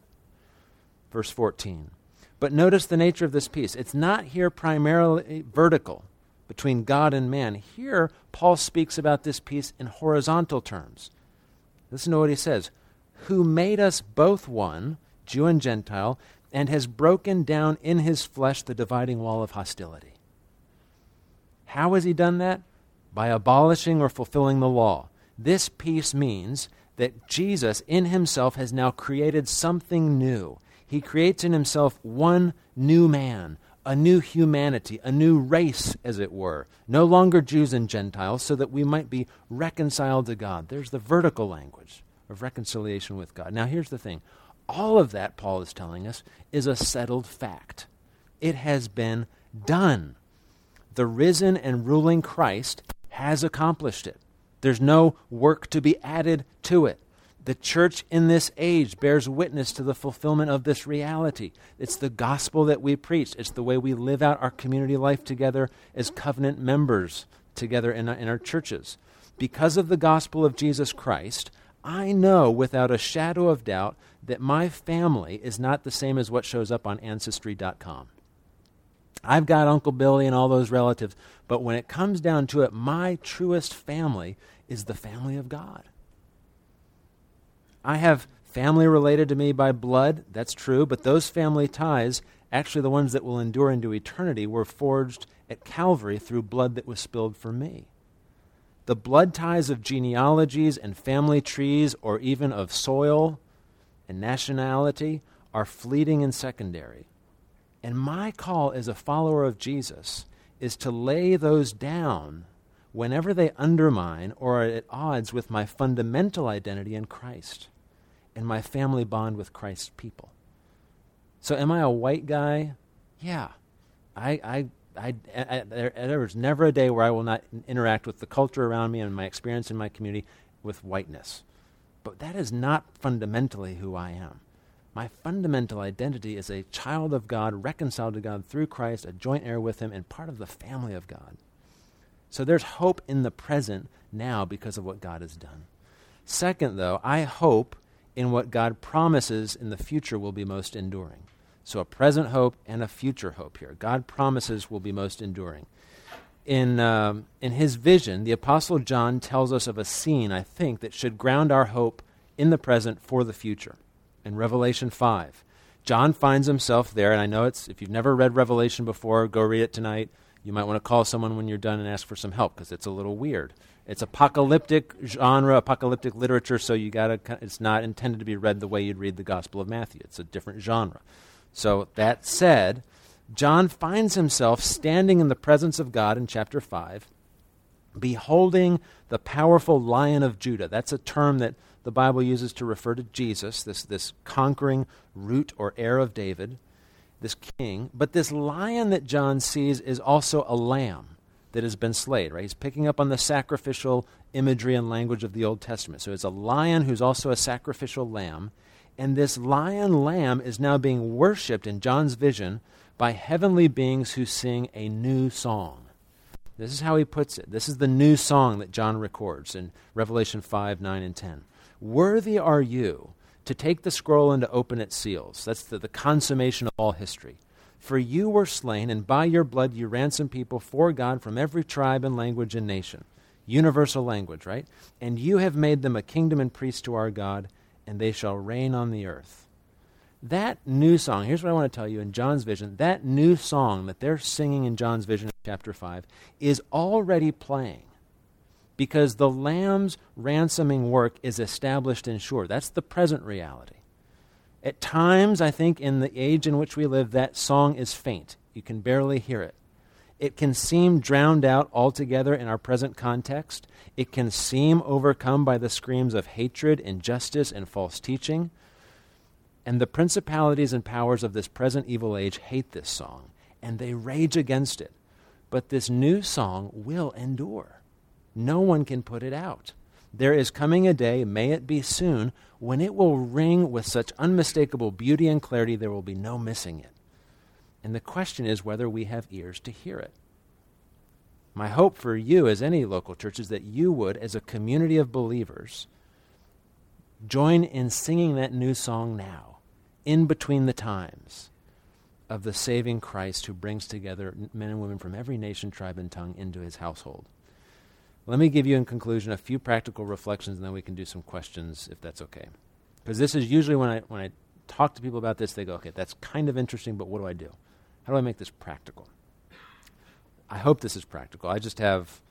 Verse fourteen. But notice the nature of this peace. It's not here primarily vertical between God and man. Here, Paul speaks about this peace in horizontal terms. Listen to what he says. Who made us both one, Jew and Gentile, and has broken down in his flesh the dividing wall of hostility. How has he done that? By abolishing or fulfilling the law. This peace means that Jesus in himself has now created something new. He creates in himself one new man, a new humanity, a new race, as it were. No longer Jews and Gentiles, so that we might be reconciled to God. There's the vertical language of reconciliation with God. Now here's the thing. All of that, Paul is telling us, is a settled fact. It has been done. The risen and ruling Christ has accomplished it. There's no work to be added to it. The church in this age bears witness to the fulfillment of this reality. It's the gospel that we preach. It's the way we live out our community life together as covenant members together in our, in our churches. Because of the gospel of Jesus Christ, I know without a shadow of doubt that my family is not the same as what shows up on Ancestry dot com. I've got Uncle Billy and all those relatives, but when it comes down to it, my truest family is the family of God. I have family related to me by blood, that's true, but those family ties, actually the ones that will endure into eternity, were forged at Calvary through blood that was spilled for me. The blood ties of genealogies and family trees, or even of soil and nationality, are fleeting and secondary. And my call as a follower of Jesus is to lay those down whenever they undermine or are at odds with my fundamental identity in Christ and my family bond with Christ's people. So am I a white guy? Yeah. I, I, I, I there, there's never a day where I will not interact with the culture around me and my experience in my community with whiteness. But that is not fundamentally who I am. My fundamental identity is a child of God, reconciled to God through Christ, a joint heir with him, and part of the family of God. So there's hope in the present now because of what God has done. Second, though, I hope in what God promises in the future will be most enduring. So a present hope and a future hope here. God promises will be most enduring. In um, in his vision, the Apostle John tells us of a scene, I think, that should ground our hope in the present for the future. In Revelation five, John finds himself there, and I know it's, if you've never read Revelation before, go read it tonight. You might want to call someone when you're done and ask for some help, because it's a little weird. It's apocalyptic genre, apocalyptic literature, so you gotta. It's not intended to be read the way you'd read the Gospel of Matthew. It's a different genre. So that said, John finds himself standing in the presence of God in chapter five, beholding the powerful Lion of Judah. That's a term that the Bible uses to refer to Jesus, this, this conquering root or heir of David, this king. But this lion that John sees is also a lamb that has been slain, right? He's picking up on the sacrificial imagery and language of the Old Testament. So it's a lion who's also a sacrificial lamb. And this lion lamb is now being worshipped in John's vision by heavenly beings who sing a new song. This is how he puts it. This is the new song that John records in Revelation five, nine, and ten. Worthy are you to take the scroll and to open its seals. That's the, the consummation of all history. For you were slain, and by your blood you ransomed people for God from every tribe and language and nation. Universal language, right? And you have made them a kingdom and priests to our God, and they shall reign on the earth. That new song, here's what I want to tell you in John's vision, that new song that they're singing in John's vision in chapter five is already playing because the Lamb's ransoming work is established and sure. That's the present reality. At times, I think, in the age in which we live, that song is faint. You can barely hear it. It can seem drowned out altogether in our present context. It can seem overcome by the screams of hatred, injustice, and false teaching. And the principalities and powers of this present evil age hate this song, and they rage against it. But this new song will endure. No one can put it out. There is coming a day, may it be soon, when it will ring with such unmistakable beauty and clarity there will be no missing it. And the question is whether we have ears to hear it. My hope for you as any local church is that you would, as a community of believers, join in singing that new song now, in between the times, of the saving Christ who brings together men and women from every nation, tribe, and tongue into his household. Let me give you, in conclusion, a few practical reflections, and then we can do some questions, if that's okay. Because this is usually when I when I talk to people about this, they go, okay, that's kind of interesting, but what do I do? How do I make this practical? I hope this is practical. I just have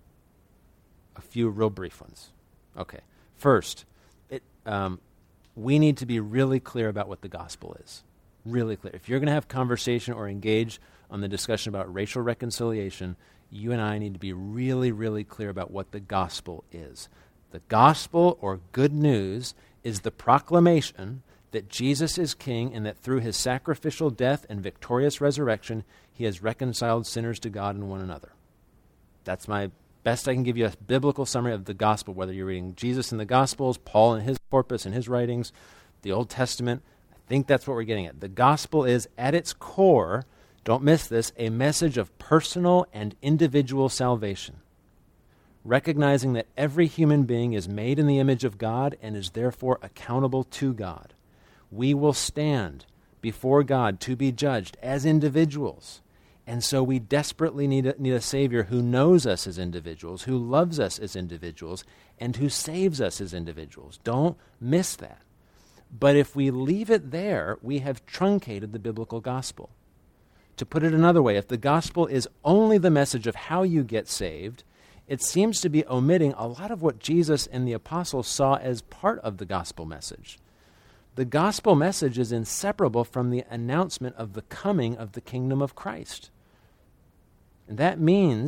a few real brief ones. Okay. First, it, um, we need to be really clear about what the gospel is. Really clear. If you're going to have conversation or engage on the discussion about racial reconciliation, you and I need to be really, really clear about what the gospel is. The gospel, or good news, is the proclamation that Jesus is king and that through his sacrificial death and victorious resurrection, he has reconciled sinners to God and one another. That's my best I can give you a biblical summary of the gospel, whether you're reading Jesus in the Gospels, Paul in his corpus and his writings, the Old Testament. I think that's what we're getting at. The gospel is, at its core, don't miss this, a message of personal and individual salvation, recognizing that every human being is made in the image of God and is therefore accountable to God. We will stand before God to be judged as individuals. And so we desperately need a, need a Savior who knows us as individuals, who loves us as individuals, and who saves us as individuals. Don't miss that. But if we leave it there, we have truncated the biblical gospel. To put it another way, if the gospel is only the message of how you get saved, it seems to be omitting a lot of what Jesus and the apostles saw as part of the gospel message. The gospel message is inseparable from the announcement of the coming of the kingdom of Christ. And that means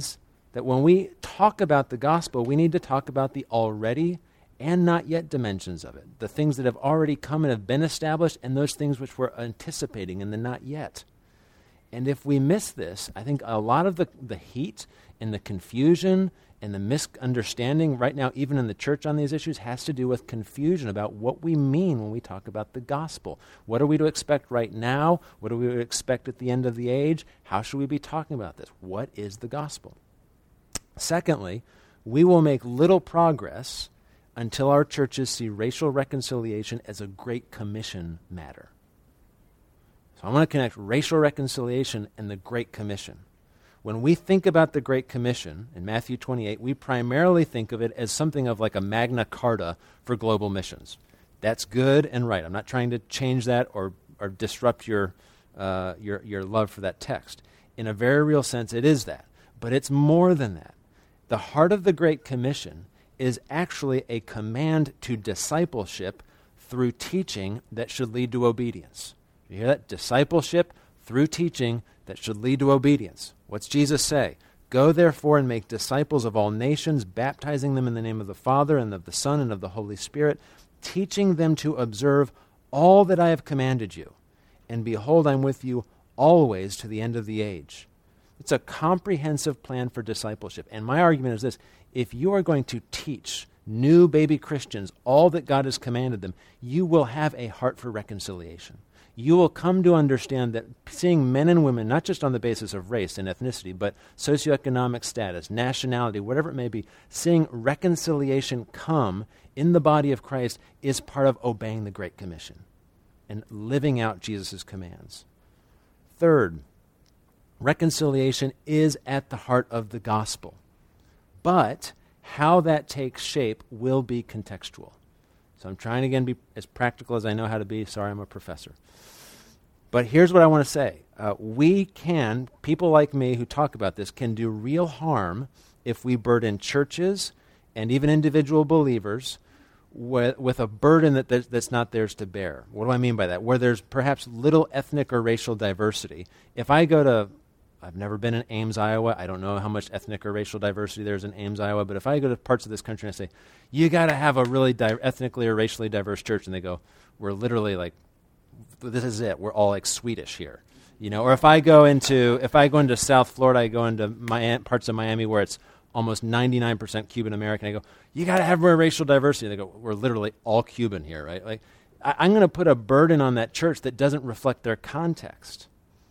that when we talk about the gospel, we need to talk about the already and not yet dimensions of it, the things that have already come and have been established, and those things which we're anticipating in the not yet. And if we miss this, I think a lot of the, the heat and the confusion and the misunderstanding right now, even in the church on these issues, has to do with confusion about what we mean when we talk about the gospel. What are we to expect right now? What are we to expect at the end of the age? How should we be talking about this? What is the gospel? Secondly, we will make little progress until our churches see racial reconciliation as a Great Commission matter. So I want to connect racial reconciliation and the Great Commission. When we think about the Great Commission in Matthew twenty-eight, we primarily think of it as something of like a Magna Carta for global missions. That's good and right. I'm not trying to change that or, or disrupt your, uh, your, your love for that text. In a very real sense, it is that. But it's more than that. The heart of the Great Commission is actually a command to discipleship through teaching that should lead to obedience. You hear that? Discipleship through teaching that should lead to obedience. What's Jesus say? Go therefore and make disciples of all nations, baptizing them in the name of the Father and of the Son and of the Holy Spirit, teaching them to observe all that I have commanded you. And behold, I'm with you always to the end of the age. It's a comprehensive plan for discipleship. And my argument is this: if you are going to teach new baby Christians all that God has commanded them, you will have a heart for reconciliation. You will come to understand that seeing men and women, not just on the basis of race and ethnicity, but socioeconomic status, nationality, whatever it may be, seeing reconciliation come in the body of Christ is part of obeying the Great Commission and living out Jesus' commands. Third, reconciliation is at the heart of the gospel. But how that takes shape will be contextual. So I'm trying, again, to be as practical as I know how to be. Sorry, I'm a professor. But here's what I want to say. Uh, we can, people like me who talk about this, can do real harm if we burden churches and even individual believers with, with a burden that that's not theirs to bear. What do I mean by that? Where there's perhaps little ethnic or racial diversity. If I go to, I've never been in Ames, Iowa. I don't know how much ethnic or racial diversity there is in Ames, Iowa. But if I go to parts of this country and I say, you got to have a really di- ethnically or racially diverse church, and they go, we're literally like, this is it. We're all like Swedish here, you know. Or if I go into if I go into South Florida, I go into my parts of Miami where it's almost ninety-nine percent Cuban American. I go, you got to have more racial diversity. They go, we're literally all Cuban here, right? Like, I, I'm going to put a burden on that church that doesn't reflect their context.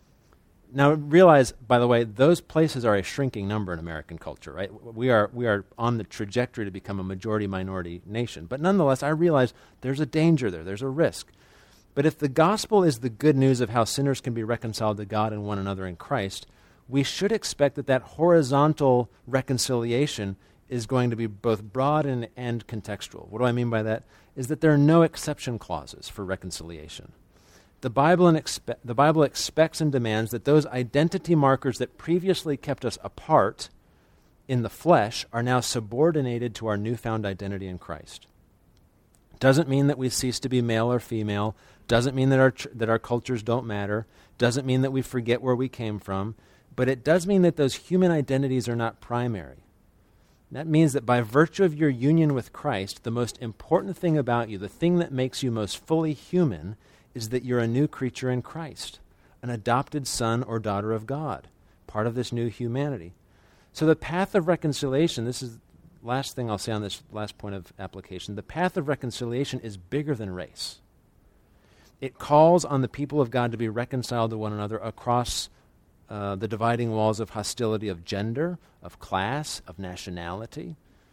Now, realize, by the way, those places are a shrinking number in American culture, right? We are we are on the trajectory to become a majority-minority nation. But nonetheless, I realize there's a danger there. There's a risk. But if the gospel is the good news of how sinners can be reconciled to God and one another in Christ, we should expect that that horizontal reconciliation is going to be both broad and, and contextual. What do I mean by that? Is that there are no exception clauses for reconciliation. The Bible, and expe- the Bible expects and demands that those identity markers that previously kept us apart in the flesh are now subordinated to our newfound identity in Christ. Doesn't mean that we cease to be male or female. Doesn't mean that our tr- that our cultures don't matter. Doesn't mean that we forget where we came from. But it does mean that those human identities are not primary. That means that by virtue of your union with Christ, the most important thing about you, the thing that makes you most fully human, is that you're a new creature in Christ, an adopted son or daughter of God, part of this new humanity. So the path of reconciliation, this is the last thing I'll say on this last point of application, the path of reconciliation is bigger than race. It calls on the people of God to be reconciled to one another across uh, the dividing walls of hostility of gender, of class, of nationality.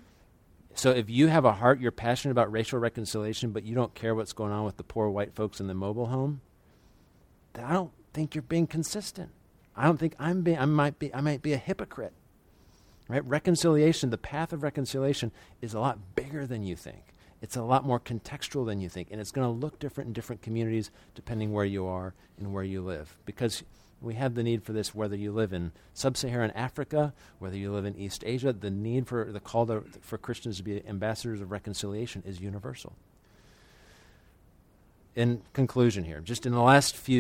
So if you have a heart, you're passionate about racial reconciliation, but you don't care what's going on with the poor white folks in the mobile home, then I don't think you're being consistent. I don't think I'm being, I might be, I might be a hypocrite. Right? Reconciliation, the path of reconciliation is a lot bigger than you think. It's a lot more contextual than you think, and it's going to look different in different communities depending where you are and where you live. Because we have the need for this whether you live in sub-Saharan Africa, whether you live in East Asia. The need for the call to, for Christians to be ambassadors of reconciliation is universal. In conclusion here, just in the last few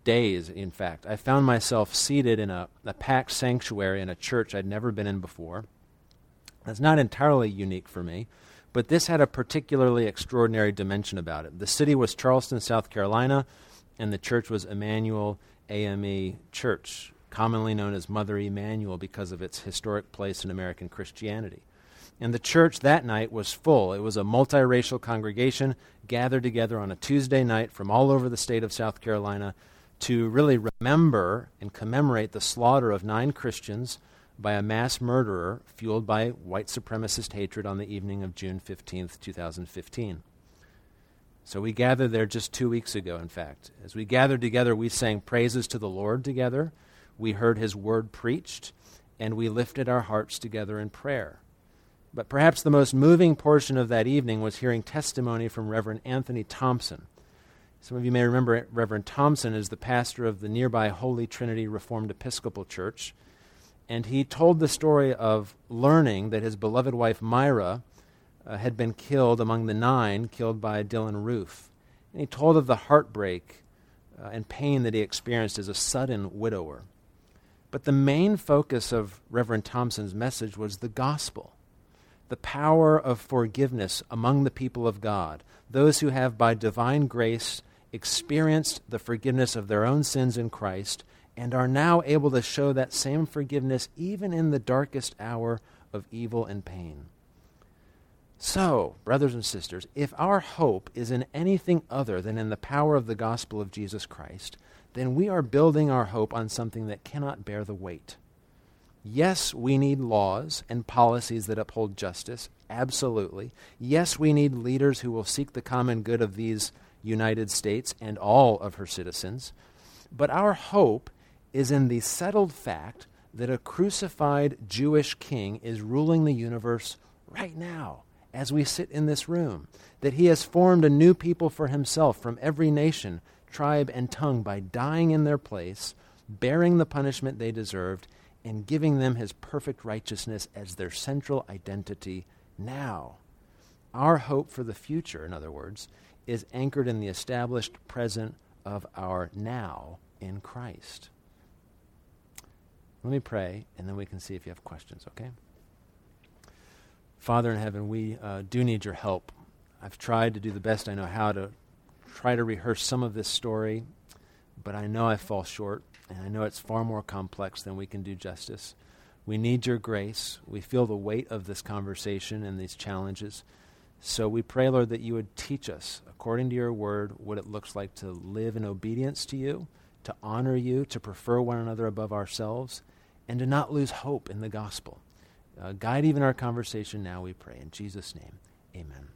days, in fact, I found myself seated in a, a packed sanctuary in a church I'd never been in before. That's not entirely unique for me, but this had a particularly extraordinary dimension about it. The city was Charleston, South Carolina, and the church was Emmanuel A M E Church, commonly known as Mother Emanuel because of its historic place in American Christianity. And the church that night was full. It was a multiracial congregation gathered together on a Tuesday night from all over the state of South Carolina to really remember and commemorate the slaughter of nine Christians by a mass murderer fueled by white supremacist hatred on the evening of June fifteenth, twenty fifteen. So we gathered there just two weeks ago, in fact. As we gathered together, we sang praises to the Lord together. We heard his word preached, and we lifted our hearts together in prayer. But perhaps the most moving portion of that evening was hearing testimony from Reverend Anthony Thompson. Some of you may remember Reverend Thompson is the pastor of the nearby Holy Trinity Reformed Episcopal Church, and he told the story of learning that his beloved wife Myra uh, had been killed among the nine killed by Dylan Roof. And he told of the heartbreak uh, and pain that he experienced as a sudden widower. But the main focus of Reverend Thompson's message was the gospel, the power of forgiveness among the people of God, those who have by divine grace experienced the forgiveness of their own sins in Christ and are now able to show that same forgiveness even in the darkest hour of evil and pain. So, brothers and sisters, if our hope is in anything other than in the power of the gospel of Jesus Christ, then we are building our hope on something that cannot bear the weight. Yes, we need laws and policies that uphold justice, absolutely. Yes, we need leaders who will seek the common good of these United States and all of her citizens. But our hope is in the settled fact that a crucified Jewish king is ruling the universe right now as we sit in this room, that he has formed a new people for himself from every nation, tribe, and tongue by dying in their place, bearing the punishment they deserved, and giving them his perfect righteousness as their central identity now. Our hope for the future, in other words, is anchored in the established present of our now in Christ. Let me pray, and then we can see if you have questions, okay? Father in heaven, we uh, do need your help. I've tried to do the best I know how to try to rehearse some of this story, but I know I fall short, and I know it's far more complex than we can do justice. We need your grace. We feel the weight of this conversation and these challenges. So we pray, Lord, that you would teach us, according to your word, what it looks like to live in obedience to you, to honor you, to prefer one another above ourselves, and to not lose hope in the gospel. Uh, guide even our conversation now, we pray. In Jesus' name, amen.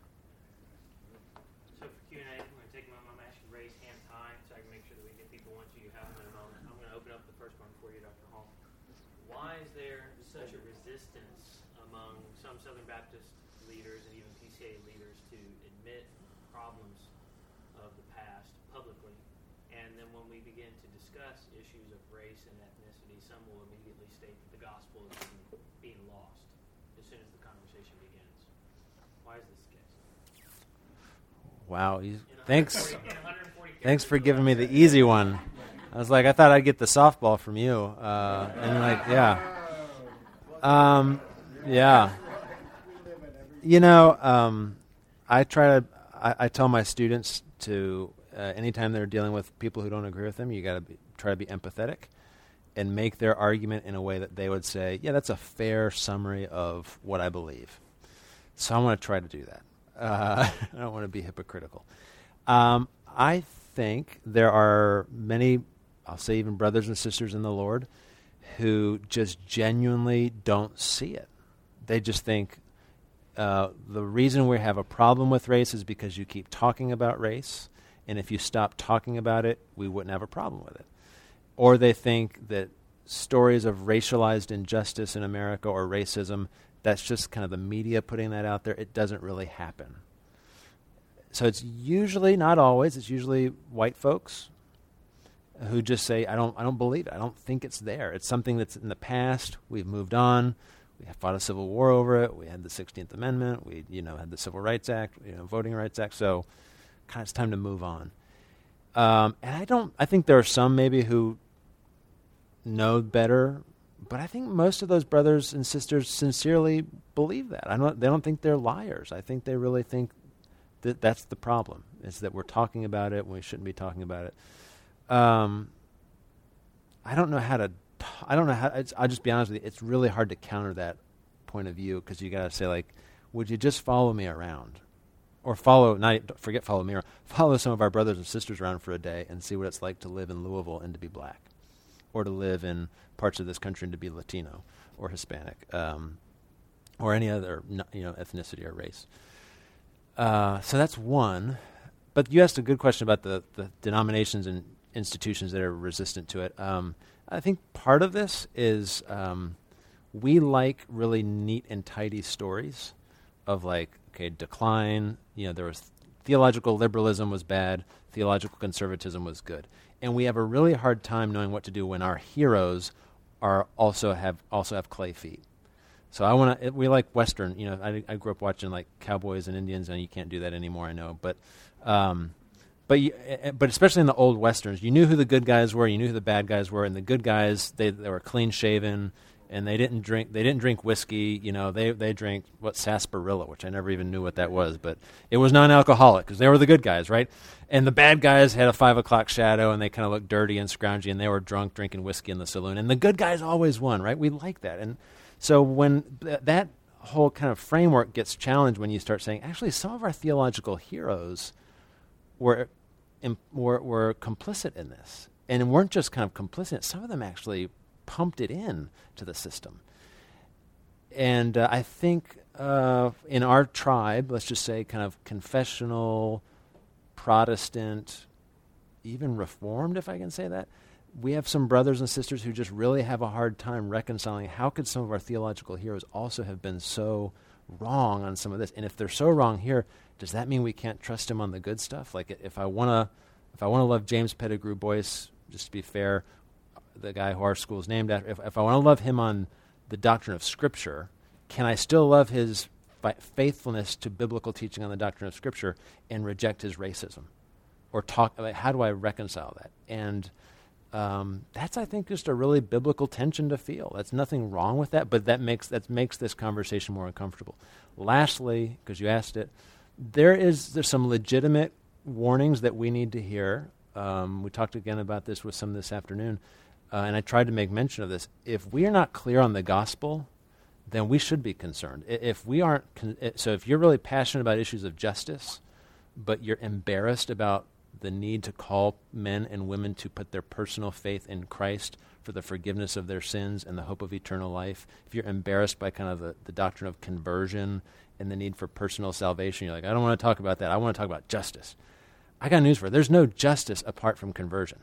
So for Q and A, I'm going to take a moment. I'm asking you to raise hands high so I can make sure that we get people once you have them in a moment. I'm going to open up the first one for you, Doctor Hall. Why is there such a resistance among some Southern Baptist leaders and even P C A leaders to admit problems of the past publicly? And then when we begin to discuss issues of race and ethnicity, some will immediately state that the gospel is being, being lost as soon as the conversation begins. Why is this the case? Wow. You, thanks. forty Thanks for giving me the easy one. I was like, I thought I'd get the softball from you. Uh, and like, yeah. Um, yeah. You know, um, I try to, I, I tell my students to, uh, anytime they're dealing with people who don't agree with them, you got to try to be empathetic and make their argument in a way that they would say, yeah, that's a fair summary of what I believe. So I want to try to do that. Uh, I don't want to be hypocritical. Um, I think there are many, I'll say even brothers and sisters in the Lord, who just genuinely don't see it. They just think uh, the reason we have a problem with race is because you keep talking about race, and if you stop talking about it, we wouldn't have a problem with it. Or they think that stories of racialized injustice in America or racism, that's just kind of the media putting that out there. It doesn't really happen. So it's usually, not always, it's usually white folks who just say, I don't I don't believe it. I don't think it's there. It's something that's in the past. We've moved on. We have fought a civil war over it. We had the sixteenth Amendment. We, you know, had the Civil Rights Act, you know, Voting Rights Act. So kind of it's time to move on. Um, and I don't. I think there are some maybe who know better, but I think most of those brothers and sisters sincerely believe that. I don't. They don't think they're liars. I think they really think that that's the problem, is that we're talking about it when we shouldn't be talking about it. Um, I don't know how to. T- I don't know how. It's, I'll just be honest with you. It's really hard to counter that point of view, because you got to say, like, would you just follow me around, or follow? Not forget follow me around. Follow some of our brothers and sisters around for a day and see what it's like to live in Louisville and to be black, or to live in parts of this country and to be Latino or Hispanic, um, or any other you know ethnicity or race. Uh, so that's one. But you asked a good question about the, the denominations and institutions that are resistant to it. Um, I think part of this is um, we like really neat and tidy stories of, like, okay, decline. You know, there was theological liberalism was bad, theological conservatism was good, and we have a really hard time knowing what to do when our heroes are also have also have clay feet. So I want to. We like Western. You know, I, I grew up watching like cowboys and Indians, and you can't do that anymore. I know, but, um, but you, uh, but especially in the old Westerns, you knew who the good guys were, you knew who the bad guys were, and the good guys they they were clean shaven, and they didn't drink they didn't drink whiskey. You know, they they drank what sarsaparilla, which I never even knew what that was, but it was non-alcoholic because they were the good guys, right? And the bad guys had a five o'clock shadow, and they kind of looked dirty and scroungy, and they were drunk drinking whiskey in the saloon, and the good guys always won, right? We like that, and so when th- that whole kind of framework gets challenged, when you start saying, actually, some of our theological heroes were, imp- were were complicit in this, and weren't just kind of complicit. Some of them actually pumped it in to the system. And uh, I think uh, in our tribe, let's just say kind of confessional, Protestant, even Reformed, if I can say that, we have some brothers and sisters who just really have a hard time reconciling how could some of our theological heroes also have been so wrong on some of this. And if they're so wrong here, does that mean we can't trust him on the good stuff? Like, if I want to if I want to love James Pettigrew Boyce, just to be fair, the guy who our school is named after, if, if I want to love him on the doctrine of Scripture, can I still love his fi- faithfulness to biblical teaching on the doctrine of Scripture and reject his racism? Or talk about how do I reconcile that? And Um, that's, I think, just a really biblical tension to feel. That's nothing wrong with that, but that makes that makes this conversation more uncomfortable. Lastly, because you asked it, there is there's some legitimate warnings that we need to hear. Um, we talked again about this with some this afternoon, uh, and I tried to make mention of this. If we are not clear on the gospel, then we should be concerned. I, if we aren't, con- so if you're really passionate about issues of justice, but you're embarrassed about the need to call men and women to put their personal faith in Christ for the forgiveness of their sins and the hope of eternal life, if you're embarrassed by kind of the, the doctrine of conversion and the need for personal salvation, you're like, I don't want to talk about that. I want to talk about justice. I got news for you. There's no justice apart from conversion.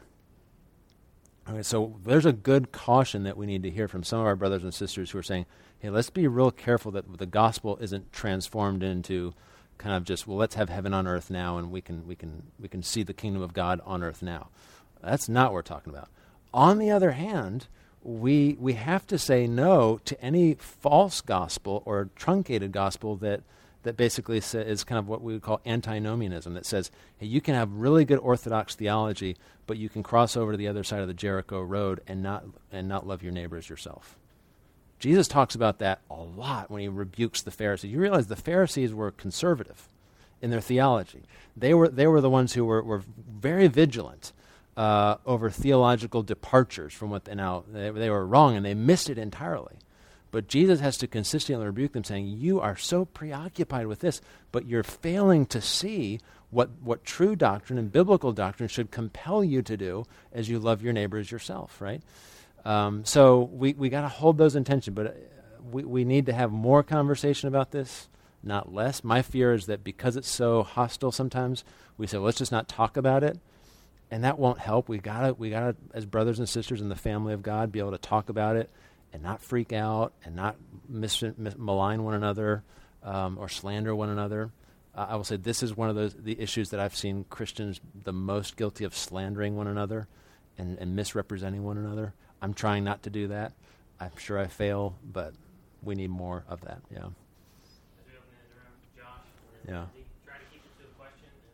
Okay, so there's a good caution that we need to hear from some of our brothers and sisters who are saying, hey, let's be real careful that the gospel isn't transformed into kind of just, well, let's have heaven on earth now, and we can we can we can see the kingdom of God on earth now. That's not what we're talking about. On the other hand, we we have to say no to any false gospel or truncated gospel that that basically sa- is kind of what we would call antinomianism, that says, hey, you can have really good orthodox theology, but you can cross over to the other side of the Jericho road and not and not love your neighbor as yourself. Jesus talks about that a lot when he rebukes the Pharisees. You realize the Pharisees were conservative in their theology. They were they were the ones who were, were very vigilant uh, over theological departures from what they now they, they were wrong, and they missed it entirely. But Jesus has to consistently rebuke them, saying, you are so preoccupied with this, but you're failing to see what, what true doctrine and biblical doctrine should compel you to do as you love your neighbor as yourself, right? Um, so we, we got to hold those in tension, but uh, we, we need to have more conversation about this, not less. My fear is that because it's so hostile sometimes, we say, well, let's just not talk about it, and that won't help. We gotta, we gotta, as brothers and sisters in the family of God, be able to talk about it and not freak out and not mis- mis- malign one another um, or slander one another. Uh, I will say this is one of those the issues that I've seen Christians the most guilty of, slandering one another and, and misrepresenting one another. I'm trying not to do that. I'm sure I fail, but we need more of that. Yeah. As we open the room, Josh, Yeah. try to keep it to a question and not stay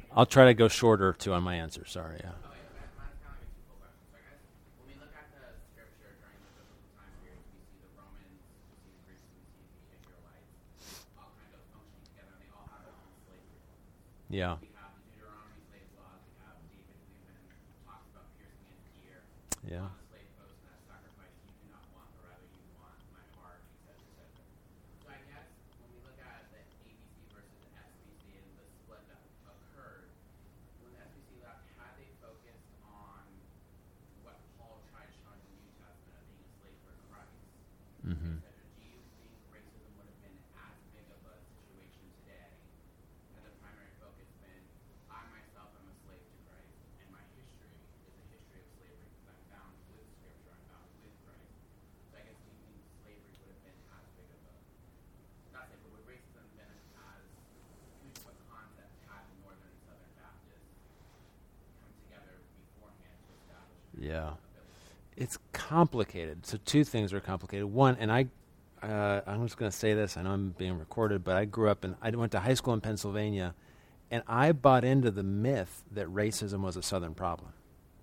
I'll try to go shorter, too, on my answer. Sorry, yeah. Oh, wait, that- that's kind of like a two-fold question. So I guess when we look at the scripture during the biblical time period, we see the Romans, we see the Greeks, we see the Israelites all kind of functioning together, and they all have their own slavery laws. Yeah. We have the Deuteronomy slave laws. We have David who even talks about piercing an ear Yeah. on the slave post, and that sacrifice you do not want, but rather you want my heart, et cetera, et cetera. So I guess when we look at the A B C versus the S B C and the split that occurred, when the S B C left, had they focused on what Paul tried to show in the New Testament of being a slave for Christ, Mm-hmm. et cetera, do you think racism would have been as big of a situation today had the primary focus been, I myself am a slave to Christ, and my history is a history of slavery because I'm bound with Scripture, I'm bound with Christ. So I guess do you think slavery would have been as big of a, not slavery, but would racism have been as huge of a concept had the Northern and Southern Baptists come together beforehand to establish Yeah. a biblical? It's complicated. So two things are complicated. One, and I, uh, I'm just going to say this. I know I'm being recorded, but I grew up in. I went to high school in Pennsylvania, and I bought into the myth that racism was a Southern problem.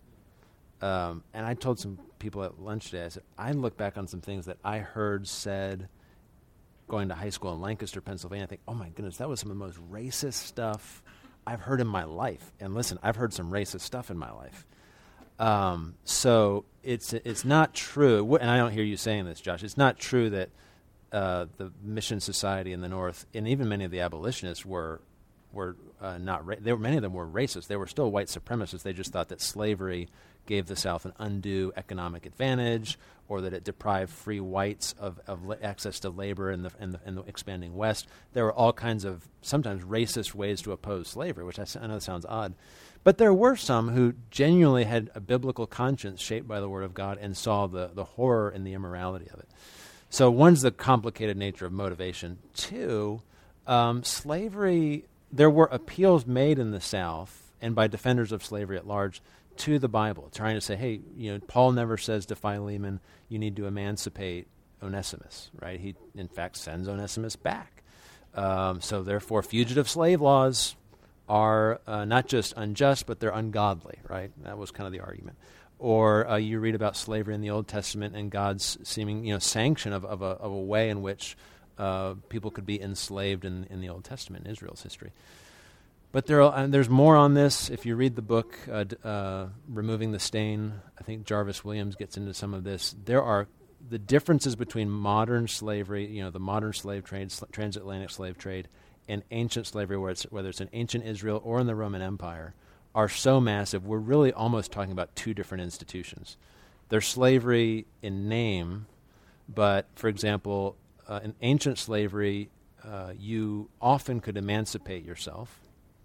Um, and I told some people at lunch today. I said I look back on some things that I heard said going to high school in Lancaster, Pennsylvania. I think, oh my goodness, that was some of the most racist stuff I've heard in my life. And listen, I've heard some racist stuff in my life. Um, so it's it's not true, and I don't hear you saying this, Josh. It's not true that uh, the Mission Society in the North, and even many of the abolitionists, were were uh, not. Ra- they were many of them were racist. They were still white supremacists. They just thought that slavery gave the South an undue economic advantage, or that it deprived free whites of, of la- access to labor in the, in the in the expanding West. There were all kinds of sometimes racist ways to oppose slavery, which I, s- I know sounds odd. But there were some who genuinely had a biblical conscience shaped by the Word of God and saw the, the horror and the immorality of it. So one's the complicated nature of motivation. Two, um, slavery, there were appeals made in the South and by defenders of slavery at large to the Bible, trying to say, hey, you know, Paul never says to Philemon, you need to emancipate Onesimus, right? He, in fact, sends Onesimus back. Um, so therefore, fugitive slave laws are uh, not just unjust, but they're ungodly, right? That was kind of the argument. Or uh, you read about slavery in the Old Testament and God's seeming, you know, sanction of, of, a, of a way in which uh, people could be enslaved in, in the Old Testament, in Israel's history. But there are, and there's more on this. If you read the book, uh, d- uh, Removing the Stain, I think Jarvis Williams gets into some of this. There are the differences between modern slavery, you know, the modern slave trade, sl- transatlantic slave trade, and ancient slavery, where it's, whether it's in ancient Israel or in the Roman Empire, are so massive. We're really almost talking about two different institutions. There's slavery in name, but, for example, uh, in ancient slavery, uh, you often could emancipate yourself.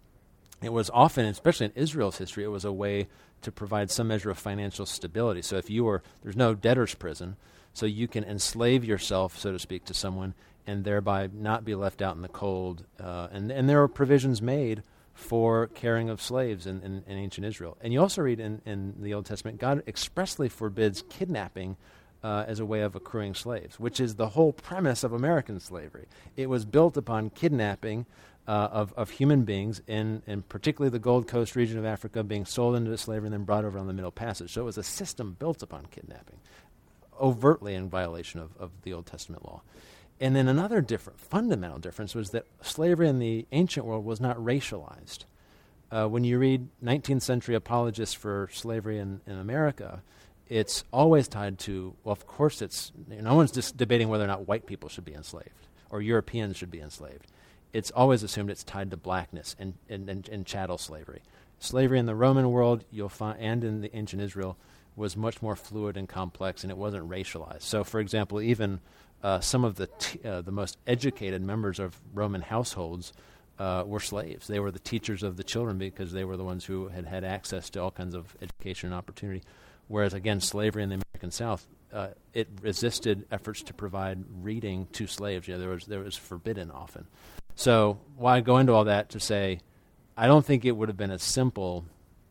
It was often, especially in Israel's history, it was a way to provide some measure of financial stability. So if you were, there's no debtor's prison, so you can enslave yourself, so to speak, to someone and thereby not be left out in the cold. Uh, and, and there are provisions made for carrying of slaves in, in, in ancient Israel. And you also read in, in the Old Testament, God expressly forbids kidnapping uh, as a way of accruing slaves, which is the whole premise of American slavery. It was built upon kidnapping uh, of, of human beings, in, in particularly the Gold Coast region of Africa, being sold into slavery and then brought over on the Middle Passage. So it was a system built upon kidnapping, overtly in violation of, of the Old Testament law. And then another different, fundamental difference was that slavery in the ancient world was not racialized. Uh, when you read nineteenth century apologists for slavery in, in America, it's always tied to, well, of course it's, no one's just debating whether or not white people should be enslaved or Europeans should be enslaved. It's always assumed it's tied to blackness and, and, and, and chattel slavery. Slavery in the Roman world, you'll find, and in the ancient Israel, was much more fluid and complex, and it wasn't racialized. So, for example, even Uh, some of the t- uh, the most educated members of Roman households uh, were slaves. They were the teachers of the children because they were the ones who had had access to all kinds of education and opportunity. Whereas, again, slavery in the American South, uh, it resisted efforts to provide reading to slaves. You know, there was there was forbidden often. So, why go into all that to say, I don't think it would have been as simple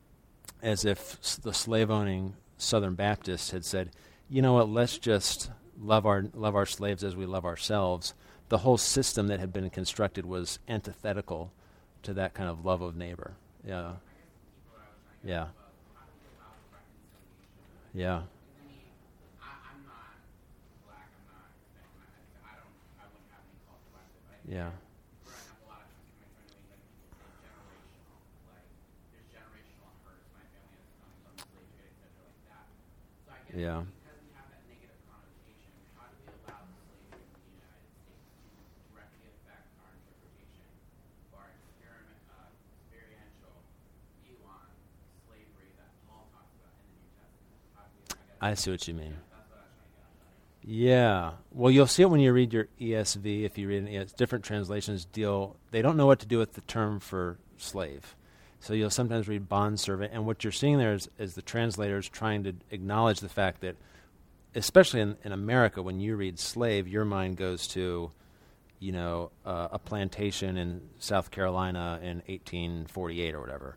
as if s- the slave-owning Southern Baptists had said, you know what, let's just love our love our slaves as we love ourselves. The whole system that had been constructed was antithetical to that kind of love of neighbor. Yeah. I guess the people that I was trying to get Yeah. at was how do we allow the reconciliation? Yeah. Because I mean, I, I'm not black. I'm not Hispanic. I'm not, I don't. I wouldn't have any call to black. But I think Yeah. we're gonna have a lot of times coming from New England. People say generational. Like there's generational hurts. My family has come from the slave trade, et cetera, like that. So I guess Yeah. because we have that negative connotation, how do we allow the slavery in the United States to directly affect our interpretation or experiment, uh, experiential view on slavery that Paul talks about in the New Testament? How do we, I guess, I see what you mean. that's what I was trying to get at. Sorry. Yeah. Well, you'll see it when you read your E S V. If you read an E S V, different translations deal, they don't know what to do with the term for slave. So you'll sometimes read bondservant, and what you're seeing there is, is the translators trying to acknowledge the fact that, especially in, in America, when you read slave, your mind goes to, you know, uh, a plantation in South Carolina in eighteen forty-eight or whatever.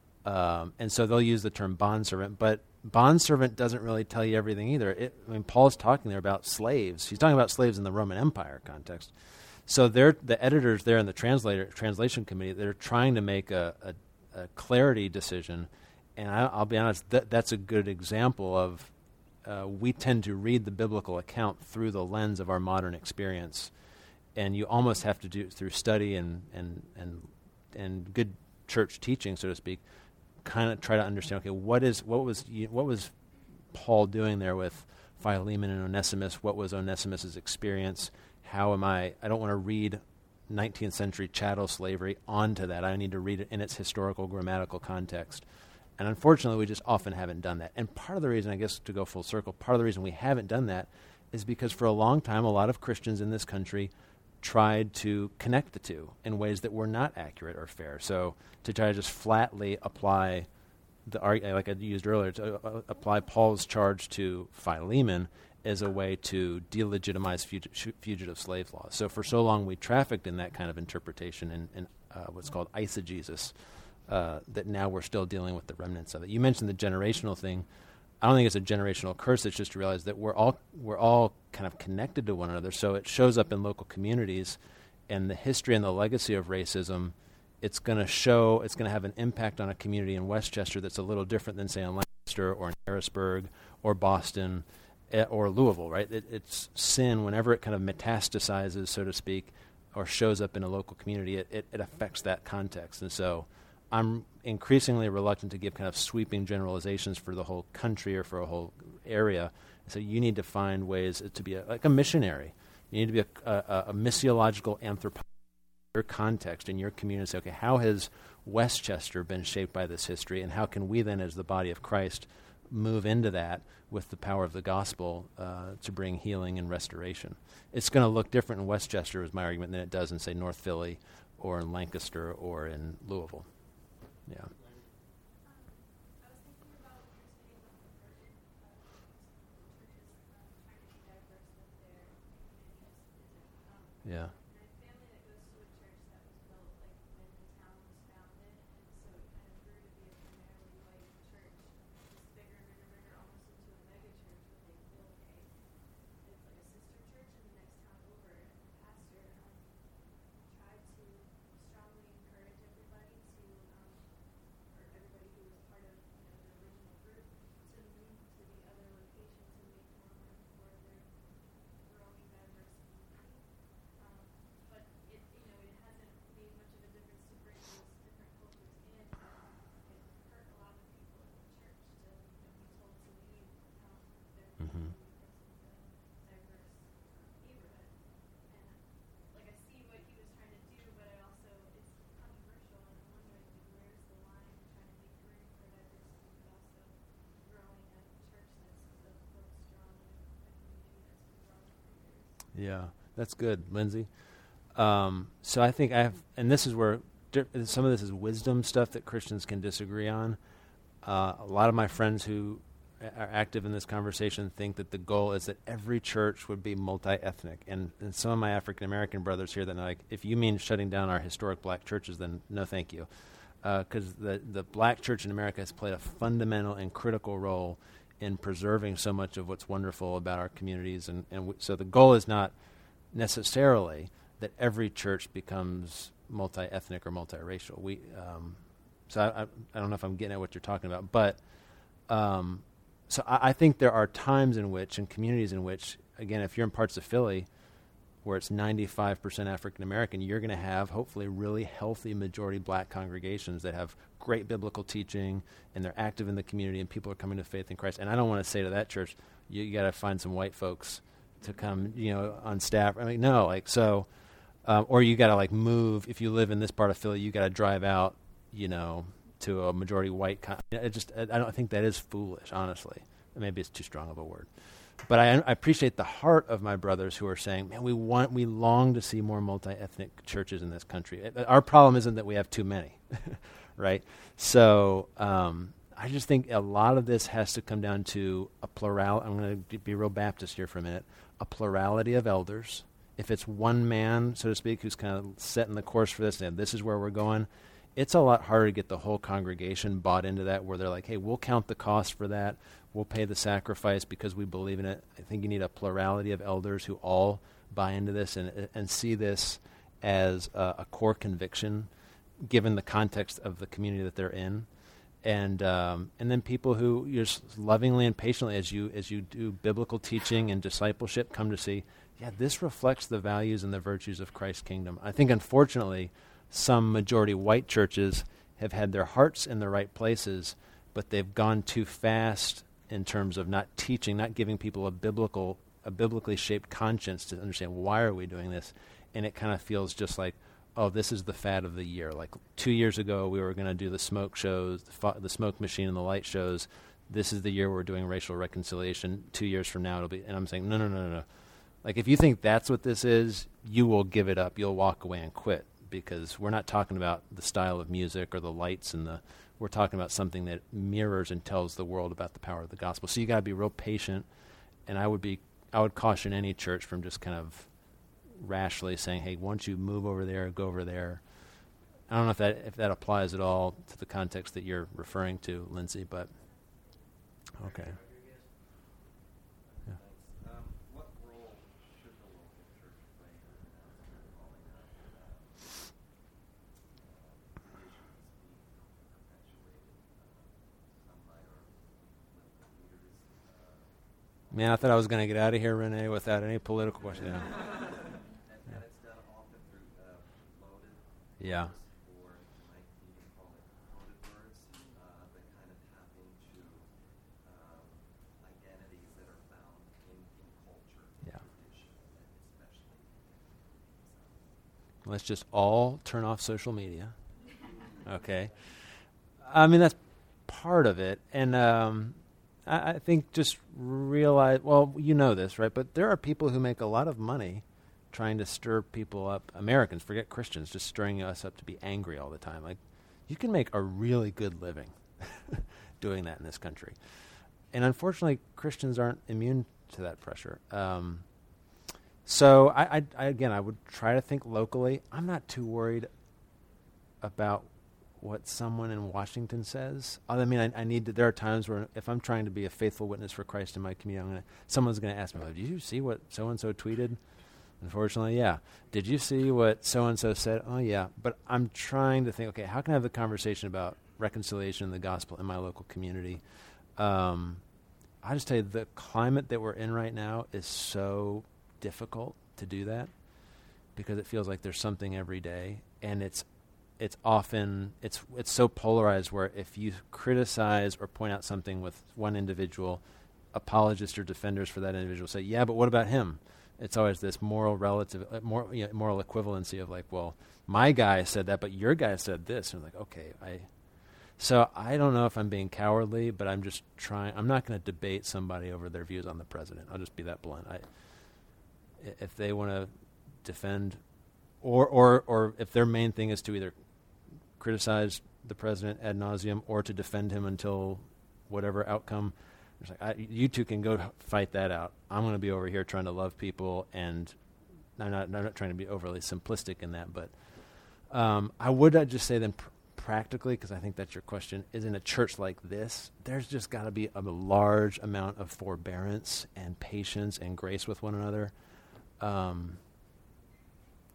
Um, and so they'll use the term bondservant, but bondservant doesn't really tell you everything either. It, I mean, Paul's talking there about slaves. He's talking about slaves in the Roman Empire context. So they're, the editors there in the translator translation committee, they're trying to make a, a, a clarity decision. And I, I'll be honest, that, that's a good example of uh, we tend to read the biblical account through the lens of our modern experience. And you almost have to do it through study and, and, and, and good church teaching, so to speak, kind of try to understand, okay, what is what was what was Paul doing there with Philemon and Onesimus? What was Onesimus's experience? How am I? I don't want to read nineteenth century chattel slavery onto that. I need to read it in its historical grammatical context. And unfortunately, we just often haven't done that. And part of the reason, I guess, to go full circle, part of the reason we haven't done that is because for a long time, a lot of Christians in this country tried to connect the two in ways that were not accurate or fair. So to try to just flatly apply the argument, like I used earlier, to uh, apply Paul's charge to Philemon as a way to delegitimize fugi- fugitive slave laws. So for so long we trafficked in that kind of interpretation in, in uh, what's called eisegesis, uh, that now we're still dealing with the remnants of it. You mentioned the generational thing. I don't think it's a generational curse. It's just to realize that we're all we're all kind of connected to one another. So it shows up in local communities, and the history and the legacy of racism. It's going to show. It's going to have an impact on a community in Westchester that's a little different than, say, in Lancaster or in Harrisburg or Boston eh, or Louisville. Right? It, it's sin whenever it kind of metastasizes, so to speak, or shows up in a local community. It it, it affects that context, and so I'm increasingly reluctant to give kind of sweeping generalizations for the whole country or for a whole area. So you need to find ways to be a, like a missionary. You need to be a, a, a missiological anthropologist in your context, in your community. Say, okay, how has Westchester been shaped by this history, and how can we then, as the body of Christ, move into that with the power of the gospel uh, to bring healing and restoration? It's going to look different in Westchester, is my argument, than it does in, say, North Philly or in Lancaster or in Louisville. Yeah. Um, I was thinking about what you're saying about conversion, uh, churches um, trying to be diverse with their communities. Um, Yeah. and I have family that goes to a church that was built like when the town was founded, and so it kind of grew to be a primarily white church. It's bigger and bigger and bigger, almost into a mega church where they built a, it's like a sister church in the next town over, and the pastor um, tried to strongly encourage everybody to um, or everybody who was part of, you know, the original group to move to the other locations and make more room for their growing diverse community. Um, but it, you know, it hasn't made much of a difference to bring those different cultures in. Um, it hurt a lot of people in the church to, you know, be told to leave um, their Mhm. community because of the diverse um, neighborhood. And like I see what he was trying to do, but I also it's controversial, and I'm wondering like where's the line trying to make room for diversity, but also growing a church that's so, so strong and a community that's been growing for years. Yeah, that's good, Lindsay. Um, so I think I have, and this is where di- some of this is wisdom stuff that Christians can disagree on. Uh, a lot of my friends who a- are active in this conversation think that the goal is that every church would be multi-ethnic. And, and some of my African-American brothers here that are like, if you mean shutting down our historic black churches, then no thank you. Because uh, the, the black church in America has played a fundamental and critical role in preserving so much of what's wonderful about our communities. And, and w- so the goal is not necessarily that every church becomes multi-ethnic or multiracial. We, um, So I, I, I don't know if I'm getting at what you're talking about, but um, so I, I think there are times in which, and communities in which, again, if you're in parts of Philly where it's ninety-five percent African American, you're going to have hopefully really healthy majority black congregations that have great biblical teaching and they're active in the community and people are coming to faith in Christ. And I don't want to say to that church, you, you got to find some white folks to come, you know, on staff. I mean, no, like so, um, or you got to like move. If you live in this part of Philly, you got to drive out, you know, to a majority white. Con- it just, I, I don't think that is foolish, honestly. Maybe it's too strong of a word. But I, I appreciate the heart of my brothers who are saying, man, we want, we long to see more multi-ethnic churches in this country. It, our problem isn't that we have too many, right? So um, I just think a lot of this has to come down to a plural. I'm going to be real Baptist here for a minute. A plurality of elders. If it's one man, so to speak, who's kind of setting the course for this, and this is where we're going, it's a lot harder to get the whole congregation bought into that, where they're like, hey, we'll count the cost for that. We'll pay the sacrifice because we believe in it. I think you need a plurality of elders who all buy into this and and see this as a, a core conviction, given the context of the community that they're in, and um, and then people who just lovingly and patiently, as you as you do biblical teaching and discipleship, come to see, yeah, this reflects the values and the virtues of Christ's kingdom. I think, unfortunately, some majority white churches have had their hearts in the right places, but they've gone too fast in terms of not teaching, not giving people a biblical, a biblically shaped conscience to understand why are we doing this, and it kind of feels just like, oh, this is the fad of the year. Like two years ago, we were going to do the smoke shows, the, fu- the smoke machine and the light shows. This is the year we're doing racial reconciliation. Two years from now, it'll be. And I'm saying, no, no, no, no, no. Like if you think that's what this is, you will give it up. You'll walk away and quit, because we're not talking about the style of music or the lights and the. We're talking about something that mirrors and tells the world about the power of the gospel. So you got to be real patient, and I would be, I would caution any church from just kind of rashly saying, "Hey, once you move over there, go over there." I don't know if that if that applies at all to the context that you're referring to, Lindsay, but okay. Yeah. Um, what role should the local church play in calling out uh, uh, issues being perpetuated, uh, some by our political leaders? Uh, Man, I thought I was going to get out of here, Renee, without any political question. Yeah. and, and it's done often through uh, loaded Yeah. words, or you might even call it coded words, uh, that kind of tap into um, identities that are found in, in culture, in Yeah. tradition, and especially in Let's just all turn off social media. Okay. I mean, that's part of it. And um, I, I think just realize, well, you know this, right? But there are people who make a lot of money trying to stir people up. Americans, forget Christians, just stirring us up to be angry all the time. Like, you can make a really good living doing that in this country. And unfortunately, Christians aren't immune to that pressure. Um, so, I, I, I again, I would try to think locally. I'm not too worried about what someone in Washington says. I mean, I, I need to. There are times where, if I'm trying to be a faithful witness for Christ in my community, I'm gonna, someone's going to ask me, "Did you see what so and so tweeted?" Unfortunately, yeah. Did you see what so and so said? Oh, yeah. But I'm trying to think, okay, how can I have the conversation about reconciliation and the gospel in my local community? Um, I just tell you, the climate that we're in right now is so difficult to do that, because it feels like there's something every day, and it's it's often it's it's so polarized where if you criticize or point out something with one individual, apologists or defenders for that individual say, yeah, but what about him? It's always this moral relative, uh, moral, you know, moral equivalency of like, well, my guy said that, but your guy said this. And I'm like, okay, I. So I don't know if I'm being cowardly, but I'm just trying. I'm not going to debate somebody over their views on the president. I'll just be that blunt. I, if they want to defend, or or or if their main thing is to either criticize the president ad nauseum or to defend him until whatever outcome. It's like, I, you two can go fight that out. I'm going to be over here trying to love people, and I'm not, I'm not trying to be overly simplistic in that, but um, I would uh, just say then pr- practically, because I think that's your question, is in a church like this, there's just got to be a large amount of forbearance and patience and grace with one another. Um,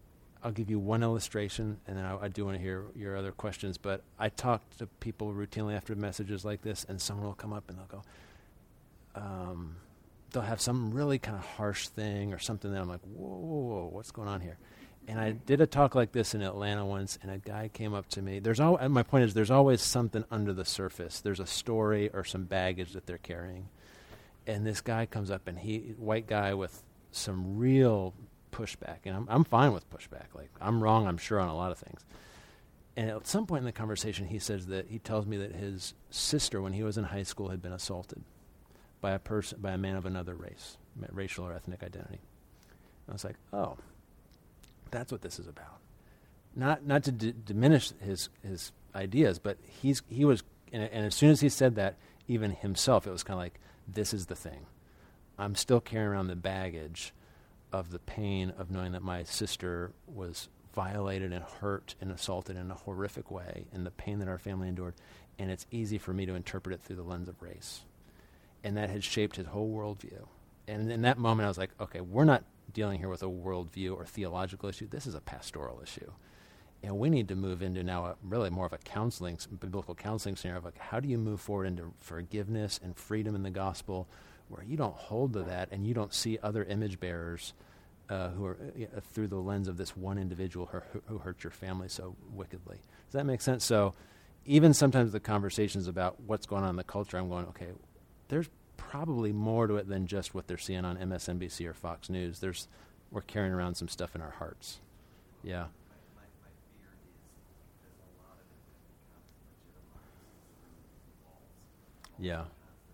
I'll give you one illustration, and then I, I do want to hear your other questions. But I talk to people routinely after messages like this, and someone will come up and they'll go, um, they'll have some really kind of harsh thing or something that I'm like, whoa, whoa, whoa, what's going on here? And I did a talk like this in Atlanta once, and a guy came up to me. There's al- and my point is, there's always something under the surface. There's a story or some baggage that they're carrying. And this guy comes up, and he, white guy with some real pushback, and I'm I'm fine with pushback. Like, I'm wrong, I'm sure, on a lot of things. And at some point in the conversation, he says that he tells me that his sister, when he was in high school, had been assaulted by a person, by a man of another race, racial or ethnic identity. And I was like, oh. That's what this is about. Not not to d- diminish his his ideas, but he's he was, and, and as soon as he said that, even himself, it was kind of like, this is the thing. I'm still carrying around the baggage of the pain of knowing that my sister was violated and hurt and assaulted in a horrific way, and the pain that our family endured, and it's easy for me to interpret it through the lens of race. And that had shaped his whole worldview. And in that moment, I was like, okay, we're not dealing here with a worldview or theological issue. This is a pastoral issue. And we need to move into now a, really more of a counseling, biblical counseling scenario of like, how do you move forward into forgiveness and freedom in the gospel where you don't hold to that and you don't see other image bearers uh, who are uh, through the lens of this one individual who, who hurt your family so wickedly. Does that make sense? So even sometimes the conversations about what's going on in the culture, I'm going, okay, there's probably more to it than just what they're seeing on M S N B C or Fox News. There's, we're carrying around some stuff in our hearts. Yeah. My, my, my fear is because a lot of it becomes legitimized through walls. Yeah.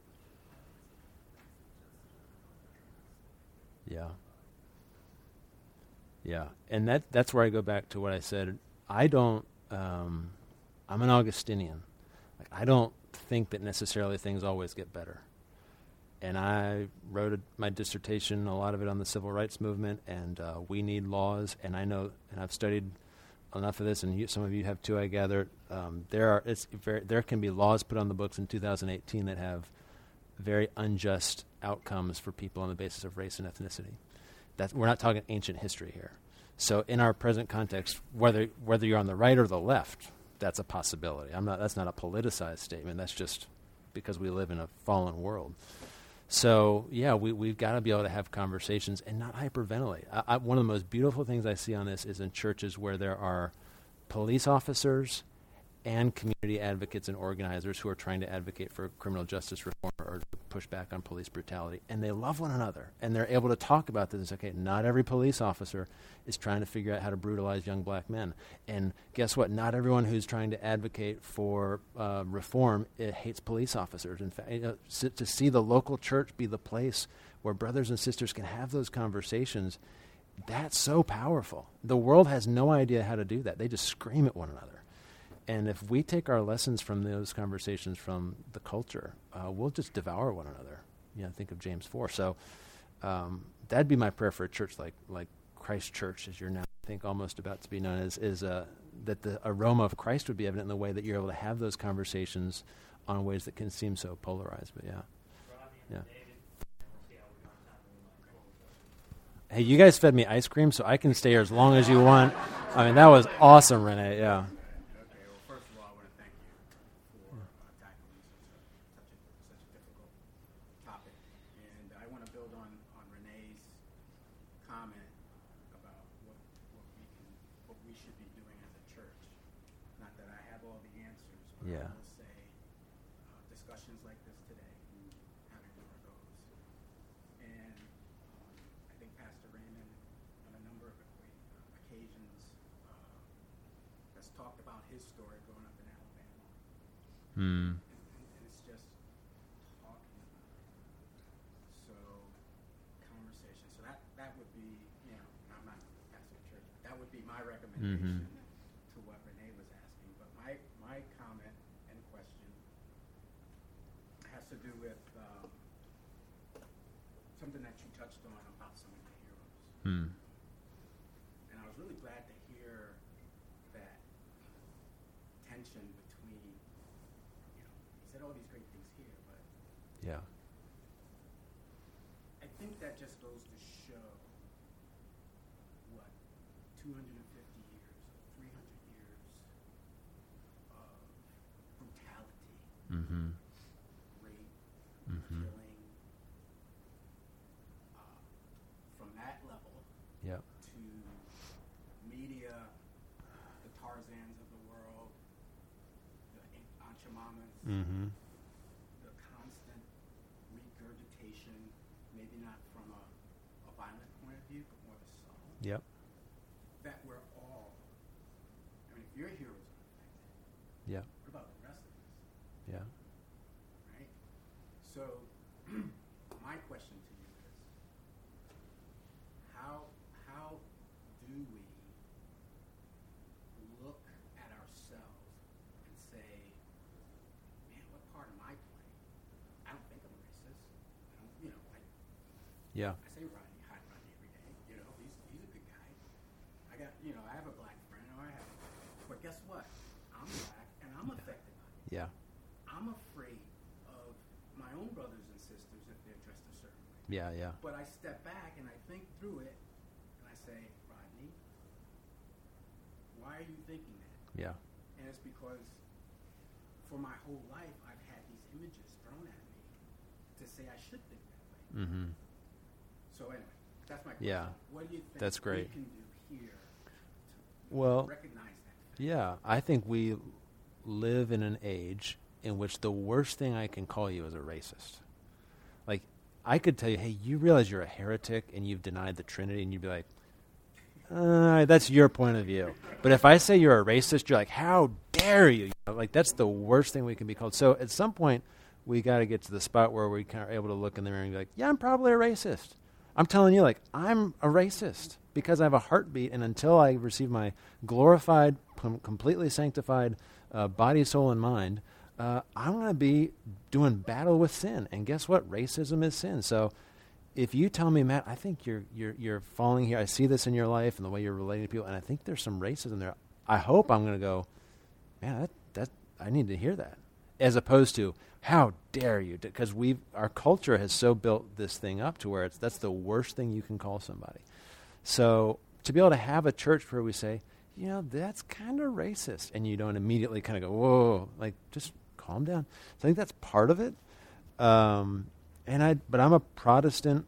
Yeah. Yeah. And that that's where I go back to what I said. I don't, um, I'm an Augustinian. Like, I don't think that necessarily things always get better. And I wrote a, my dissertation, a lot of it on the civil rights movement, and uh, we need laws. And I know, and I've studied enough of this, and you, some of you have too, I gather. Um, there are it's very, there can be laws put on the books in two thousand eighteen that have very unjust outcomes for people on the basis of race and ethnicity. That's, we're not talking ancient history here. So in our present context, whether whether you're on the right or the left, that's a possibility. I'm not. That's not a politicized statement. That's just because we live in a fallen world. So, yeah, we, we've got to be able to have conversations and not hyperventilate. I, I, one of the most beautiful things I see on this is in churches where there are police officers and community advocates and organizers who are trying to advocate for criminal justice reform or to push back on police brutality. And they love one another. And they're able to talk about this and say, okay, not every police officer is trying to figure out how to brutalize young black men. And guess what? Not everyone who's trying to advocate for uh, reform it hates police officers. In fact, you know, s- to see the local church be the place where brothers and sisters can have those conversations, that's so powerful. The world has no idea how to do that. They just scream at one another. And if we take our lessons from those conversations from the culture, uh, we'll just devour one another. You know, think of James four. So um, that'd be my prayer for a church like like Christ Church, as you're now, I think, almost about to be known as, is uh, that the aroma of Christ would be evident in the way that you're able to have those conversations on ways that can seem so polarized. But yeah, yeah. Hey, you guys fed me ice cream, so I can stay here as long as you want. I mean, that was awesome, Renee. Yeah. Okay, well, first of all, I want to thank you for uh, tackling such a, such a such a difficult topic, and I want to build on, on Renee's comment about what what we can what we should be doing as a church. Not that I have all the answers, but Yeah. I will say uh, discussions like this today, having more of those, and um, I think Pastor Raymond on a number of occa- uh, occasions. Uh, has talked about his story growing up in Alabama. Hmm. And, and, and it's just talking about it. So, conversation. So that, that would be, you know, I'm not pastor of church. That would be my recommendation to what Renee was asking. But my, my comment and question has to do with um, something that you touched on about some of the heroes. Hmm. And I was really glad to hear that tension between, you know, he said all these great things here, but Yeah. I think that just goes to show what two hundred fifty Mm-hmm. rape, Mm-hmm. killing. Uh, from that level Yep. to media, the Tarzans of the world, the Aunt Jemimas, Mm-hmm. the constant regurgitation, maybe not from a, a violent point of view, but more the subtle, Yep. that we're all, I mean, if your heroes are affected, Yep. what about the rest of us, Yeah. right? So, my question to you is, how, how do we look at ourselves and say, man, what part am I playing? I don't think I'm a racist. I don't, you know, I, Yeah. I say Rodney, hi Rodney every day. You know, he's he's a good guy. I got, you know, I have a black friend, or I have, but guess what? I'm black, and I'm affected by it. Yeah. I'm afraid of my own brothers and sisters if they're dressed a certain way. Yeah. Yeah. But I step back and I think through it, and I say, Rodney, why are you thinking that? Yeah. And it's because for my whole life, I've had these images thrown at me to say I should think that way. Mm-hmm. So anyway, that's my question. Yeah. What do you think That's great. we can do here to Well, recognize that? yeah, I think we live in an age in which the worst thing I can call you is a racist. Like, I could tell you, hey, you realize you're a heretic and you've denied the Trinity, and you'd be like, uh, that's your point of view. But if I say you're a racist, you're like, how dare you? You know, like, that's the worst thing we can be called. So at some point, we got to get to the spot where we kind of are able to look in the mirror and be like, yeah, I'm probably a racist. I'm telling you, like, I'm a racist because I have a heartbeat, and until I receive my glorified, com- completely sanctified uh, body, soul, and mind, uh, I'm going to be doing battle with sin. And guess what? Racism is sin. So if you tell me, Matt, I think you're you're you're falling here. I see this in your life and the way you're relating to people, and I think there's some racism there. I hope I'm going to go, man, that that I need to hear that, as opposed to, how dare you? Because we've our culture has so built this thing up to where it's that's the worst thing you can call somebody. So to be able to have a church where we say, you know, that's kind of racist, and you don't immediately kind of go, whoa, like, just calm down. So I think that's part of it. Um, and I, but I'm a Protestant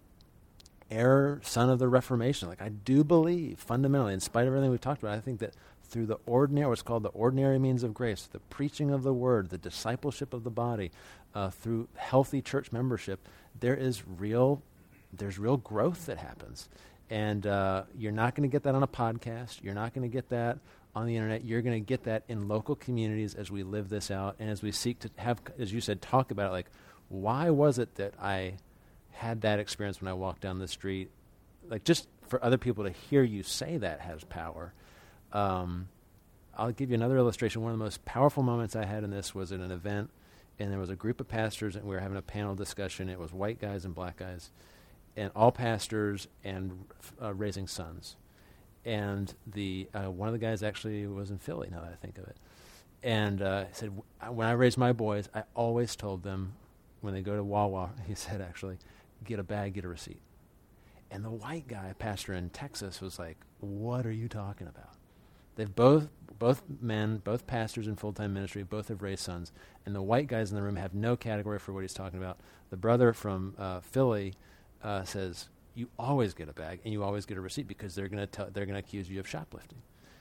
heir, son of the Reformation. Like, I do believe fundamentally, in spite of everything we've talked about, I think that through the ordinary, what's called the ordinary means of grace, the preaching of the word, the discipleship of the body, uh, through healthy church membership, there is real, there's real growth that happens. And uh, you're not going to get that on a podcast. You're not going to get that on the internet. You're going to get that in local communities as we live this out and as we seek to have, as you said, talk about it. Like, why was it that I had that experience when I walked down the street? Like, just for other people to hear you say that has power. Um, I'll give you another illustration. One of the most powerful moments I had in this was at an event, and there was a group of pastors, and we were having a panel discussion. It was white guys and black guys, and all pastors and uh, raising sons. And the uh, one of the guys actually was in Philly, now that I think of it. And uh, he said, w- when I raised my boys, I always told them, when they go to Wawa, he said, actually, get a bag, get a receipt. And the white guy, pastor in Texas, was like, what are you talking about? They've both, both men, both pastors in full-time ministry, both have raised sons. And the white guys in the room have no category for what he's talking about. The brother from uh, Philly uh, says, you always get a bag and you always get a receipt because they're going to they're going to accuse you of shoplifting.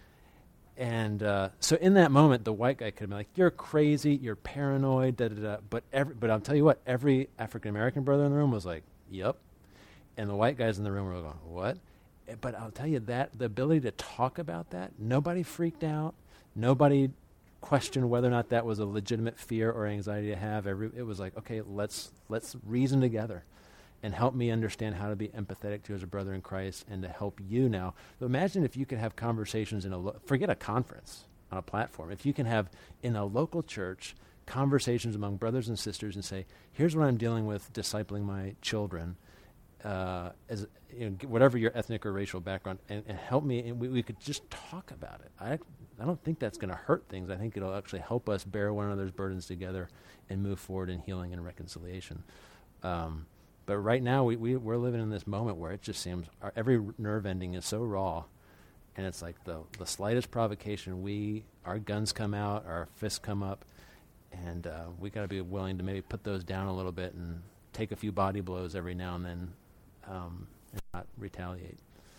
And uh, so in that moment, the white guy could have been like, you're crazy, you're paranoid, da da da. But every, but I'll tell you what, every African-American brother in the room was like, yep. And the white guys in the room were going, what? But I'll tell you that, the ability to talk about that, nobody freaked out. Nobody questioned whether or not that was a legitimate fear or anxiety to have. Every, it was like, okay, let's let's reason together and help me understand how to be empathetic to you as a brother in Christ and to help you now. But imagine if you could have conversations in a, lo- forget a conference on a platform, if you can have in a local church conversations among brothers and sisters and say, here's what I'm dealing with discipling my children, uh, as you know, whatever your ethnic or racial background, and, and help me, and we, we could just talk about it. I, I don't think that's going to hurt things. I think it'll actually help us bear one another's burdens together and move forward in healing and reconciliation. Um, But right now, we, we, we're living in this moment where it just seems our, every r- nerve ending is so raw, and it's like the the slightest provocation, we our guns come out, our fists come up, and uh, we got to be willing to maybe put those down a little bit and take a few body blows every now and then, um, and not retaliate.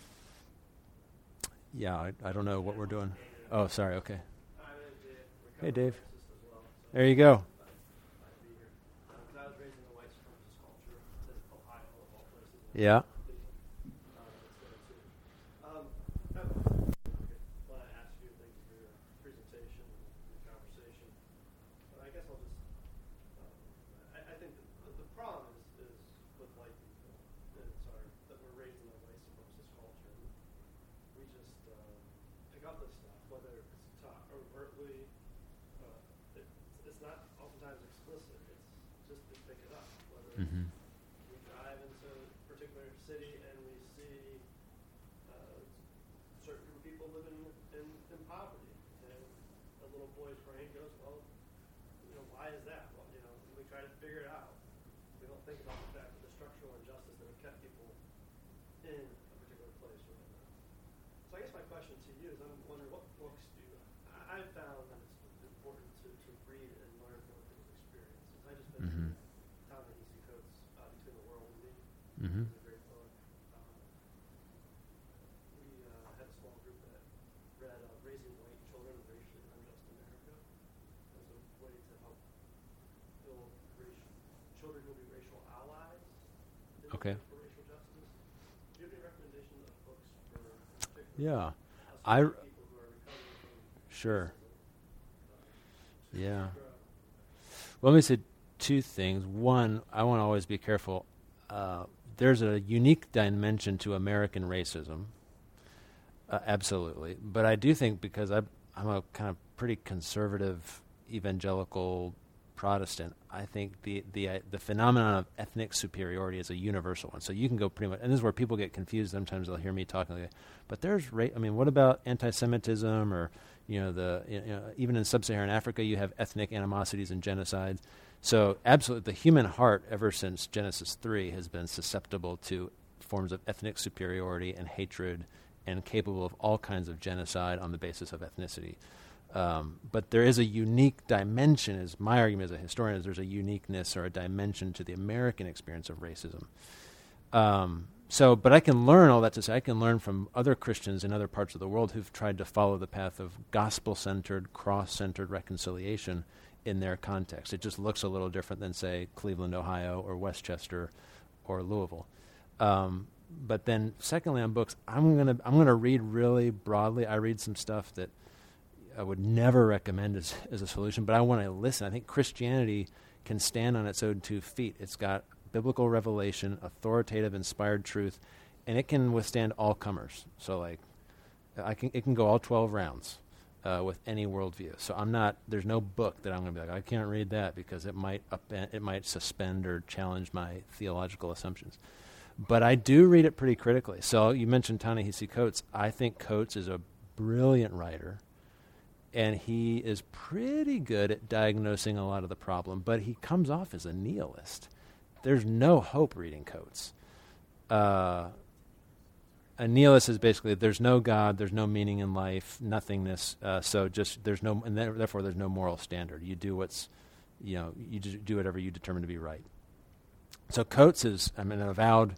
Yeah, I, I don't know what we're doing. Oh, sorry. Okay. Hey, Dave. There you go. Yeah. Mm-hmm. We drive into a particular city and we see uh, certain group of people living in, in poverty. And a little boy's brain goes, well, you know, why is that? Well, you know, and we try to figure it out. We don't think about the fact that the structural injustice that have kept people in a particular place or whatever. So I guess my question to you is, I'm wondering, what books do you? I, I've found that it's important to, to read and learn from other people's experiences. I just mentioned Mm-hmm. Mm-hmm. It's a great book. Um, we uh, had a small group that read uh, Raising White Children in Racially Unjust America as a way to help build racial, children who will be racial allies in Okay. for racial justice. Do you have any recommendations of books for particular Yeah. uh, I people who are recovering from Sure. racism? Yeah. Uh, Well, let me say two things. One, I want to always be careful. Uh, there's a unique dimension to American racism, uh, absolutely. But I do think, because I, I'm a kind of pretty conservative evangelical Protestant, I think the the uh, the phenomenon of ethnic superiority is a universal one. So you can go pretty much, and this is where people get confused. Sometimes they'll hear me talking like that. But there's, ra- I mean, what about anti-Semitism, or you know, the you know, even in sub-Saharan Africa, you have ethnic animosities and genocides. So absolutely, the human heart, ever since Genesis three, has been susceptible to forms of ethnic superiority and hatred, and capable of all kinds of genocide on the basis of ethnicity. Um, but there is a unique dimension, is my argument as a historian, is there's a uniqueness or a dimension to the American experience of racism. Um, so, but I can learn all that to say, I can learn from other Christians in other parts of the world who've tried to follow the path of gospel-centered, cross-centered reconciliation in their context. It just looks a little different than, say, Cleveland, Ohio, or Westchester, or Louisville. Um, but then, secondly, on books, I'm gonna I'm gonna read really broadly. I read some stuff that I would never recommend as as a solution, but I want to listen. I think Christianity can stand on its own two feet. It's got biblical revelation, authoritative, inspired truth, and it can withstand all comers. So, like, I can it can go all twelve rounds. Uh, with any worldview. So I'm not, there's no book that I'm going to be like, I can't read that because it might up, it might suspend or challenge my theological assumptions. But I do read it pretty critically. So you mentioned Ta-Nehisi Coates. I think Coates is a brilliant writer, and he is pretty good at diagnosing a lot of the problem, but he comes off as a nihilist. There's no hope reading Coates. Uh, A nihilist is basically there's no God, there's no meaning in life, nothingness. Uh, so just there's no, and there, therefore there's no moral standard. You do what's, you know, you just do whatever you determine to be right. So Coates is, I mean, an avowed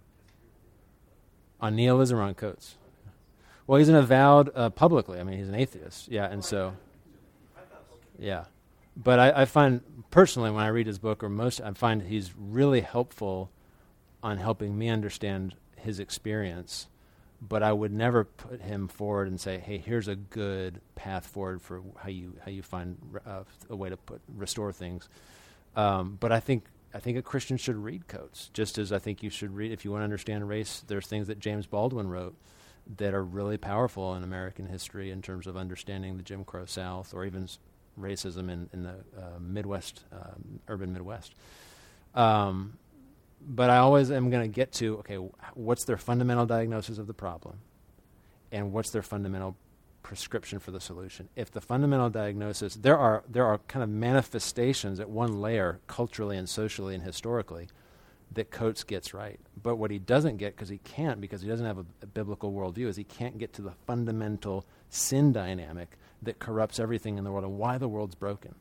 on nihilism or on Coates. Well, he's an avowed uh, publicly. I mean, he's an atheist. Yeah, and so, yeah. But I, I find personally when I read his book, or most, I find he's really helpful on helping me understand his experience, but I would never put him forward and say, "Hey, here's a good path forward for how you how you find uh, a way to put restore things." Um, but I think I think a Christian should read Coates, just as I think you should read, if you want to understand race. There's things that James Baldwin wrote that are really powerful in American history in terms of understanding the Jim Crow South, or even s- racism in in the uh, Midwest, uh, urban Midwest. Um, But I always am going to get to, okay, what's their fundamental diagnosis of the problem, and what's their fundamental prescription for the solution? If the fundamental diagnosis, there are there are kind of manifestations at one layer, culturally and socially and historically, that Coates gets right. But what he doesn't get, because he can't, because he doesn't have a, a biblical worldview, is he can't get to the fundamental sin dynamic that corrupts everything in the world and why the world's broken.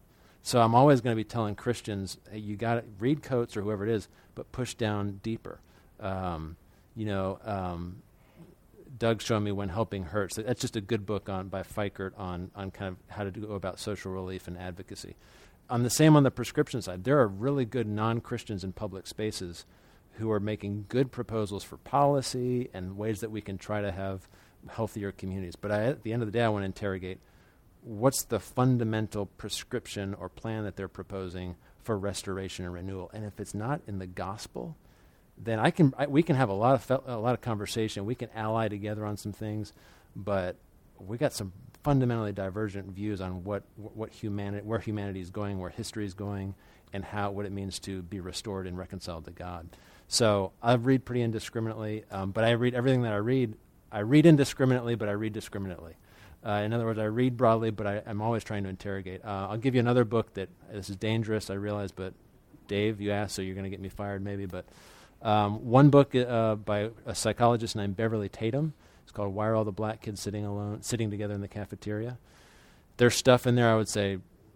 So I'm always going to be telling Christians, hey, you got to read Coates or whoever it is, but push down deeper. Um, you know, um, Doug showed me When Helping Hurts. That's just a good book on by Fikert on on kind of how to do, go about social relief and advocacy. On the same on the prescription side, there are really good non-Christians in public spaces who are making good proposals for policy and ways that we can try to have healthier communities. But I, at the end of the day, I want to interrogate what's the fundamental prescription or plan that they're proposing for restoration and renewal. And if it's not in the gospel, then I can I, we can have a lot of fe- a lot of conversation. We can ally together on some things, but we got some fundamentally divergent views on what what humanity where humanity is going, where history is going, and how what it means to be restored and reconciled to God. So I read pretty indiscriminately, um, but I read everything that I read. I read indiscriminately, but I read discriminately. Uh, in other words, I read broadly, but I, I'm always trying to interrogate. Uh, I'll give you another book that this is dangerous, I realize, but Dave, you asked, so you're going to get me fired maybe. But um, one book uh, by a psychologist named Beverly Tatum. It's called Why Are All the Black Kids Sitting Alone, Sitting Together in the Cafeteria? There's stuff in there I would say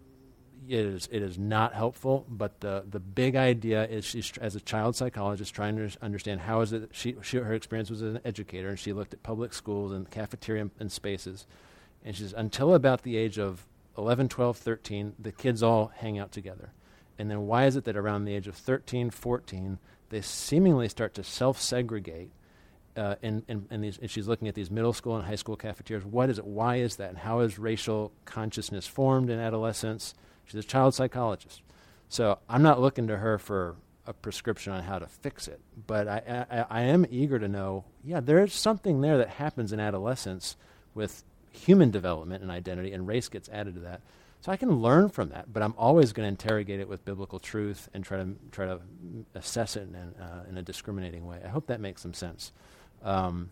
it is it is not helpful, but the the big idea is she's, tr- as a child psychologist, trying to understand how is it she, she her experience was as an educator, and she looked at public schools and cafeteria and, and spaces. And she says, until about the age of eleven, twelve, thirteen, the kids all hang out together. And then why is it that around the age of thirteen, fourteen, they seemingly start to self-segregate? Uh, and, and, and, these, and she's looking at these middle school and high school cafeterias. What is it? Why is that? And how is racial consciousness formed in adolescence? She's a child psychologist. So I'm not looking to her for a prescription on how to fix it. But I, I, I am eager to know, yeah, there's something there that happens in adolescence with human development and identity, and race gets added to that. So I can learn from that, but I'm always going to interrogate it with biblical truth and try to try to assess it in, uh, in a discriminating way. I hope that makes some sense. Um,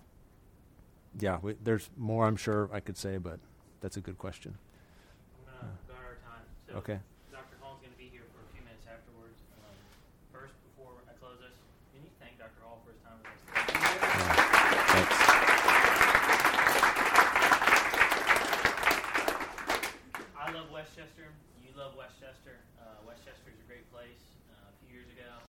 yeah, we, there's more I'm sure I could say, but that's a good question. I'm going to go out of time. So Okay. Doctor Hall's going to be here for a few minutes afterwards. Um, first, before I close this, can you thank Doctor Hall for his time with us today? Yeah, thanks. I love Westchester. You love Westchester. Uh, Westchester is a great place. Uh, a few years ago,